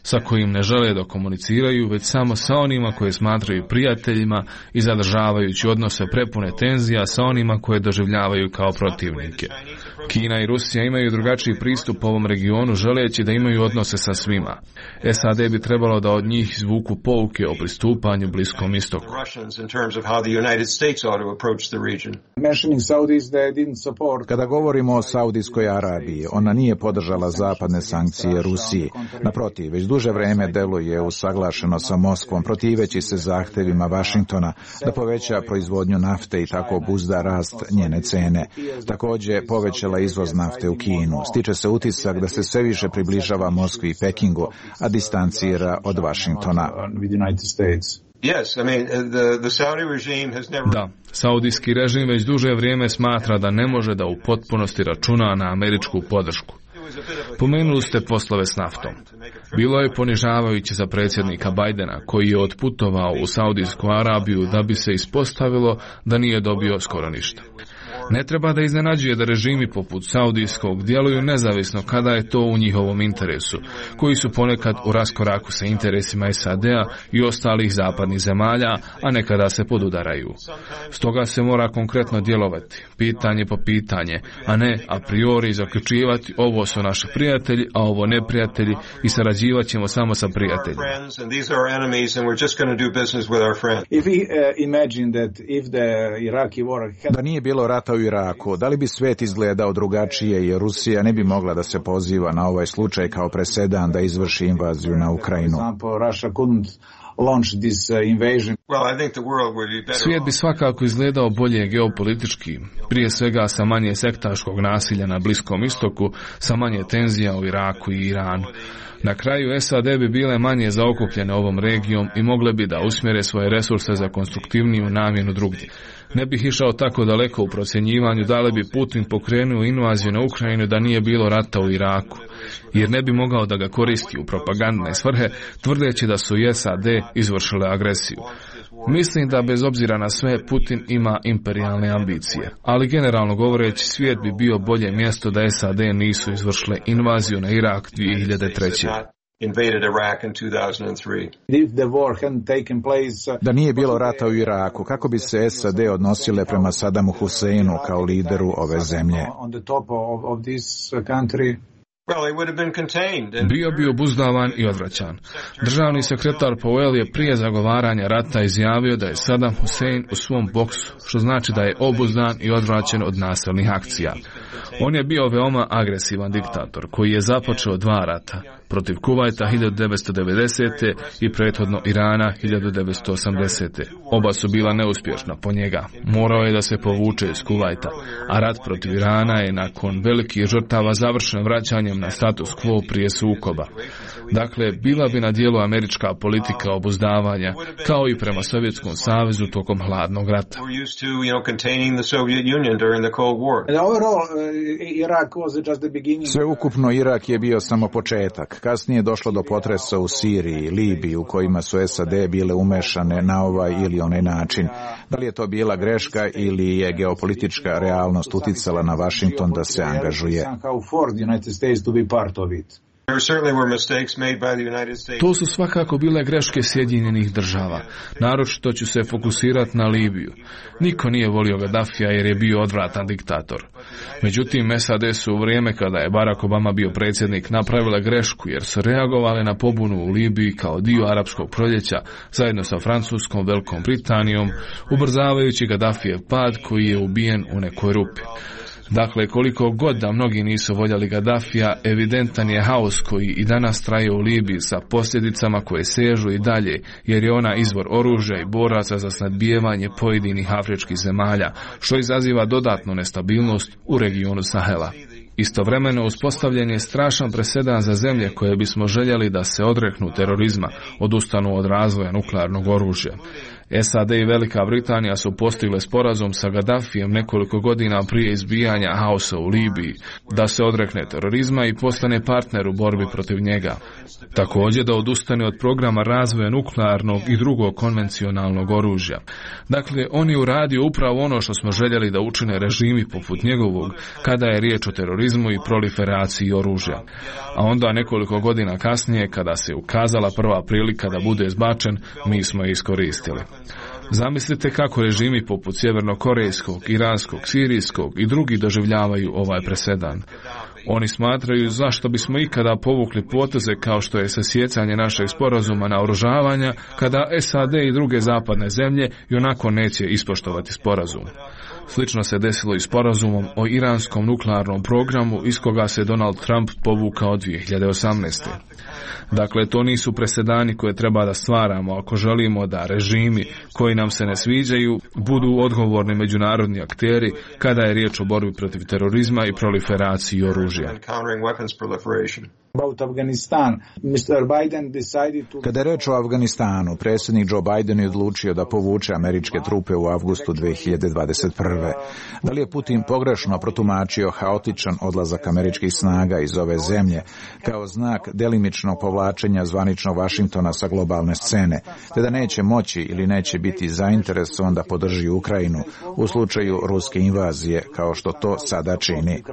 sa kojim ne žele da komuniciraju, već samo sa onima koje smatraju prijateljima i zadržavajući odnose prepune tenzija sa onima koje doživljavaju kao protivnike. Kina i Rusija imaju drugačiji pristup ovom regionu, želeći da imaju odnose sa svima. SAD bi trebalo da od njih izvuku pouke o pristupanju Bliskom istoku. Kada govorimo o Saudijskoj Arabiji, ona nije podržala zapadne sankcije Rusiji. Naprotiv, već duže vreme deluje usaglašeno sa Moskvom, protiveći se zahtevima Vašingtona da poveća proizvodnju nafte i tako obuzda rast njene cene. Također povećala izvoz nafte u Kinu. Stiče se utisak da se sve više približava Moskvi i Pekingu, a distancira od Vašingtona. Da, saudijski režim već duže vrijeme smatra da ne može da u potpunosti računa na američku podršku. Pomenuli ste poslove s naftom. Bilo je ponižavajuće za predsjednika Bajdena, koji je otputovao u Saudijsku Arabiju da bi se ispostavilo da nije dobio skoro ništa. Ne treba da iznenađuje da režimi poput saudijskog djeluju nezavisno kada je to u njihovom interesu, koji su ponekad u raskoraku sa interesima SAD-a i ostalih zapadnih zemalja, a nekada se podudaraju. Stoga se mora konkretno djelovati, pitanje po pitanje, a ne a priori zaključivati ovo su naši prijatelji, a ovo neprijatelji i sarađivat ćemo samo sa prijateljima. Da nije bilo rata u Iraku, da li bi svet izgledao drugačije jer Rusija ne bi mogla da se poziva na ovaj slučaj kao presedan da izvrši invaziju na Ukrajinu? Svijet bi svakako izgledao bolje geopolitički, prije svega sa manje sektaškog nasilja na Bliskom istoku, sa manje tenzija u Iraku i Iranu. Na kraju SAD bi bile manje zaokupljene ovom regijom i mogle bi da usmjere svoje resurse za konstruktivniju namjenu drugdje. Ne bih išao tako daleko u procjenjivanju da li bi Putin pokrenuo invaziju na Ukrajinu da nije bilo rata u Iraku, jer ne bi mogao da ga koristi u propagandne svrhe, tvrdeći da su i SAD izvršile agresiju. Mislim da bez obzira na sve Putin ima imperijalne ambicije, ali generalno govoreći svijet bi bio bolje mjesto da SAD nisu izvršile invaziju na Irak 2003. Da nije bilo rata u Iraku, kako bi se SAD odnosile prema Sadamu Huseinu kao lideru ove zemlje? Bio bi obuzdavan i odvraćan. Državni sekretar Powell je prije zagovaranja rata izjavio da je Saddam Hussein u svom boksu, što znači da je obuzdan i odvraćen od nasilnih akcija. On je bio veoma agresivan diktator koji je započeo 2 rata, protiv Kuvajta 1990. i prethodno Irana 1980. Oba su bila neuspješna po njega. Morao je da se povuče iz Kuvajta, a rat protiv Irana je nakon velikih žrtava završen vraćanjem na status quo prije sukoba. Dakle, bila bi na dijelu američka politika obuzdavanja, kao i prema Sovjetskom savezu tokom hladnog rata. Sveukupno Irak je bio samo početak. Kasnije je došlo do potresa u Siriji, Libiji, u kojima su SAD bile umešane na ovaj ili onaj način. Da li je to bila greška ili je geopolitička realnost uticala na Washington da se angažuje? To su svakako bile greške Sjedinjenih država. Naročito ću se fokusirati na Libiju. Niko nije volio Gaddafija jer je bio odvratan diktator. Međutim, SAD su u vrijeme kada je Barack Obama bio predsjednik napravile grešku jer su reagovali na pobunu u Libiji kao dio arapskog proljeća zajedno sa Francuskom, Velikom Britanijom, ubrzavajući Gaddafijev pad koji je ubijen u nekoj rupi. Dakle, koliko god da mnogi nisu voljeli Gaddafija, evidentan je haos koji i danas traje u Libiji sa posljedicama koje sežu i dalje, jer je ona izvor oružja i boraca za snadbijevanje pojedinih afričkih zemalja, što izaziva dodatnu nestabilnost u regionu Sahela. Istovremeno uspostavljen je strašan presedan za zemlje koje bismo željeli da se odreknu terorizma, odustanu od razvoja nuklearnog oružja. SAD i Velika Britanija su postigle sporazum sa Gaddafijem nekoliko godina prije izbijanja haosa u Libiji, da se odrekne terorizma i postane partner u borbi protiv njega. Također da odustane od programa razvoja nuklearnog i drugog konvencionalnog oružja. Dakle, on je uradio upravo ono što smo željeli da učine režimi poput njegovog kada je riječ o terorizmu i proliferaciji oružja. A onda nekoliko godina kasnije, kada se ukazala prva prilika da bude izbačen, mi smo je iskoristili. Zamislite kako režimi poput sjevernokorejskog, iranskog, sirijskog i drugi doživljavaju ovaj presedan. Oni smatraju zašto bismo ikada povukli poteze kao što je sasjecanje našeg sporazuma naoružavanja, kada SAD i druge zapadne zemlje i onako neće ispoštovati sporazum. Slično se desilo i sporazumom o iranskom nuklearnom programu iz koga se Donald Trump povukao 2018. Dakle, to nisu presedani koje treba da stvaramo ako želimo da režimi koji nam se ne sviđaju budu odgovorni međunarodni akteri kada je riječ o borbi protiv terorizma i proliferaciji oružja. Kada je reč o Afganistanu, predsjednik Joe Biden je odlučio da povuče američke trupe u avgustu 2021. Da li je Putin pogrešno protumačio haotičan odlazak američkih snaga iz ove zemlje kao znak delimičnog povlačenja zvaničnog Vašingtona sa globalne scene, te da neće moći ili neće biti zainteresovan da podrži Ukrajinu u slučaju ruske invazije, kao što to sada čini?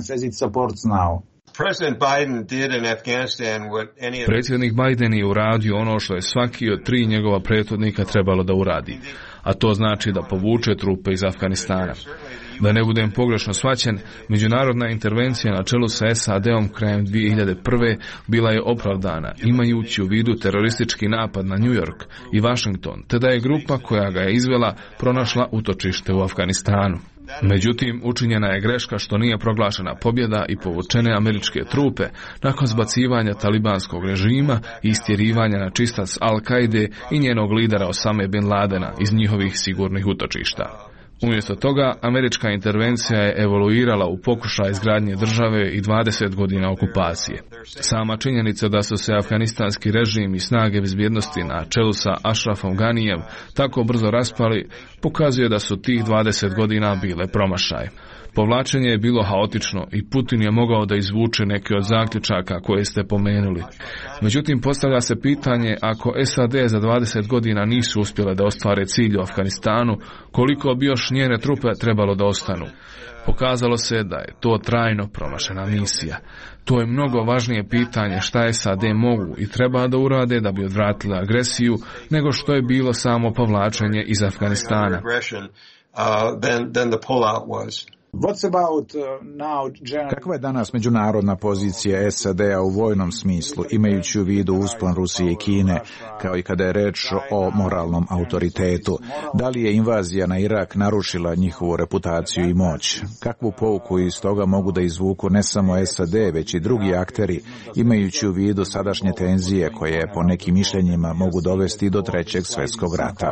Predsjednik Biden je uradio ono što je svaki od 3 njegova prethodnika trebalo da uradi, a to znači da povuče trupe iz Afganistana. Da ne budem pogrešno shvaćen, međunarodna intervencija na čelu sa SAD-om krajem 2001. bila je opravdana, imajući u vidu teroristički napad na New York i Washington, te da je grupa koja ga je izvela pronašla utočište u Afganistanu. Međutim, učinjena je greška što nije proglašena pobjeda i povučene američke trupe nakon zbacivanja talibanskog režima i istjerivanja na čistac Al-Kaide i njenog lidera Osame bin Ladena iz njihovih sigurnih utočišta. Umjesto toga, američka intervencija je evoluirala u pokušaj izgradnje države i 20 godina okupacije. Sama činjenica da su se afganistanski režim i snage bezbjednosti na čelu sa Ashrafom Ganijem tako brzo raspali, pokazuje da su tih 20 godina bile promašaj. Povlačenje je bilo haotično i Putin je mogao da izvuče neke od zaključaka koje ste pomenuli. Međutim, postavlja se pitanje, ako SAD za 20 godina nisu uspjele da ostvare cilj u Afganistanu, koliko bi još njene trupe trebalo da ostanu? Pokazalo se da je to trajno promašena misija. To je mnogo važnije pitanje šta SAD mogu i treba da urade da bi odvratile agresiju, nego što je bilo samo povlačenje iz Afganistana. Kakva je danas međunarodna pozicija SAD-a u vojnom smislu, imajući u vidu uspon Rusije i Kine, kao i kada je reč o moralnom autoritetu? Da li je invazija na Irak narušila njihovu reputaciju i moć? Kakvu pouku iz toga mogu da izvuku ne samo SAD, već i drugi akteri, imajući u vidu sadašnje tenzije koje po nekim mišljenjima mogu dovesti do Trećeg svjetskog rata?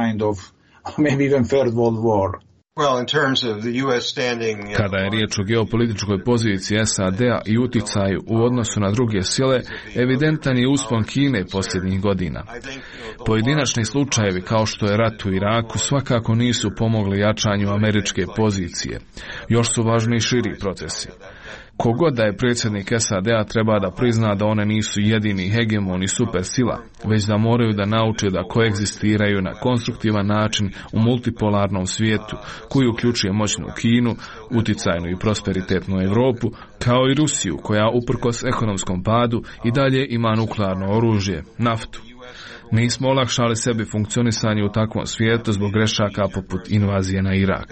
Kada je riječ o geopolitičkoj poziciji SAD-a i uticaju u odnosu na druge sile, evidentan je uspon Kine posljednjih godina. Pojedinačni slučajevi kao što je rat u Iraku svakako nisu pomogli jačanju američke pozicije. Još su važni širi procesi. Kogod da je predsjednik SAD-a treba da prizna da one nisu jedini hegemon i supersila, već da moraju da nauče da koegzistiraju na konstruktivan način u multipolarnom svijetu, koji uključuje moćnu Kinu, uticajnu i prosperitetnu Europu, kao i Rusiju, koja uprkos ekonomskom padu i dalje ima nuklearno oružje, naftu. Nismo olakšali sebi funkcionisanje u takvom svijetu zbog grešaka poput invazije na Irak.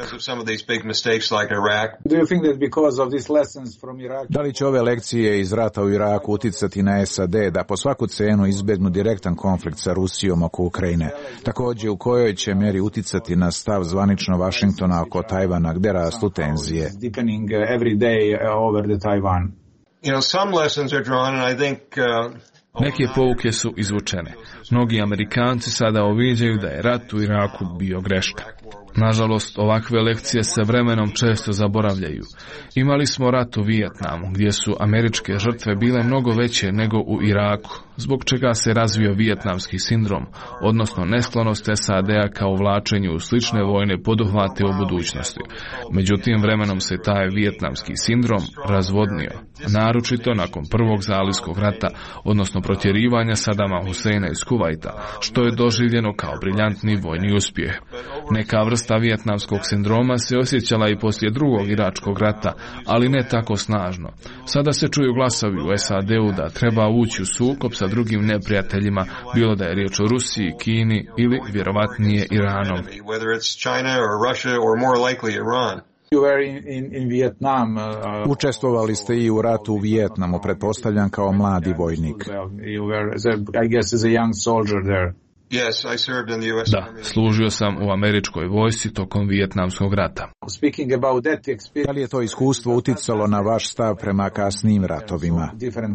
Da li će ove lekcije iz rata u Iraku uticati na SAD da po svaku cenu izbjegnu direktan konflikt sa Rusijom oko Ukrajine? Također, u kojoj će mjeri uticati na stav zvanično Vašingtona oko Tajvana, gdje rastu tenzije? Neke pouke su izvučene. Mnogi Amerikanci sada uviđaju da je rat u Iraku bio greška. Nažalost, ovakve lekcije se vremenom često zaboravljaju. Imali smo rat u Vijetnamu, gdje su američke žrtve bile mnogo veće nego u Iraku, zbog čega se razvio vijetnamski sindrom, odnosno nesklonost SAD-a kao uvlačenju u slične vojne poduhvate u budućnosti. Međutim, vremenom se taj vijetnamski sindrom razvodnio, naročito nakon prvog zalivskog rata, odnosno protjerivanja Sadama Huseina iz Kuvajta, što je doživljeno kao briljantni vojni uspjeh. Neka vrsta vijetnamskog sindroma se osjećala i poslije drugog iračkog rata, ali ne tako snažno. Sada se čuju glasovi u SAD-u da treba ući u sukob sa drugim neprijateljima, bilo da je riječ o Rusiji, Kini ili vjerovatnije Iranom. Učestvovali ste i u ratu u Vijetnamu, pretpostavljam kao mladi vojnik. Da, služio sam u američkoj vojsci tokom Vijetnamskog rata. Da li je to iskustvo uticalo na vaš stav prema kasnijim ratovima?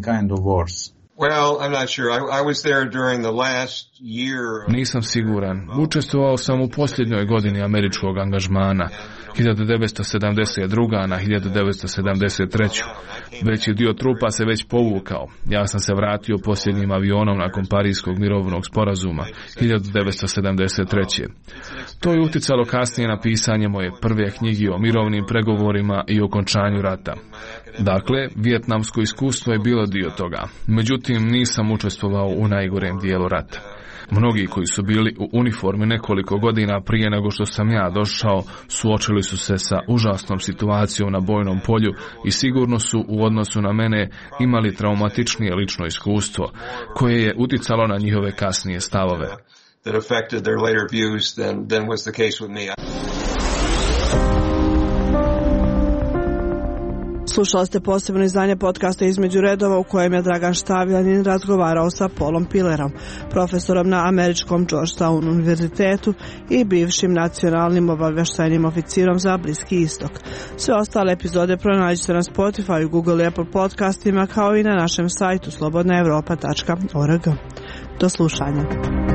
Nisam siguran. Učestvovao sam u posljednjoj godini američkog angažmana, 1972. na 1973. Veći dio trupa se već povukao. Ja sam se vratio posljednjim avionom nakon Parijskog mirovnog sporazuma, 1973. To je uticalo kasnije na pisanje moje prve knjige o mirovnim pregovorima i okončanju rata. Dakle, vijetnamsko iskustvo je bilo dio toga. Međutim, nisam učestvovao u najgorem dijelu rata. Mnogi koji su bili u uniformi nekoliko godina prije nego što sam ja došao, suočili su se sa užasnom situacijom na bojnom polju i sigurno su u odnosu na mene imali traumatičnije lično iskustvo, koje je uticalo na njihove kasnije stavove. Slušali ste posebno izdanje podcasta Između redova u kojem je Dragan Štavljanin razgovarao sa Paulom Pillerom, profesorom na američkom Georgetown univerzitetu i bivšim nacionalnim obavještajnim oficirom za Bliski istok. Sve ostale epizode pronađite na Spotify, Google i Apple podcastima kao i na našem sajtu slobodnaevropa.org. Do slušanja.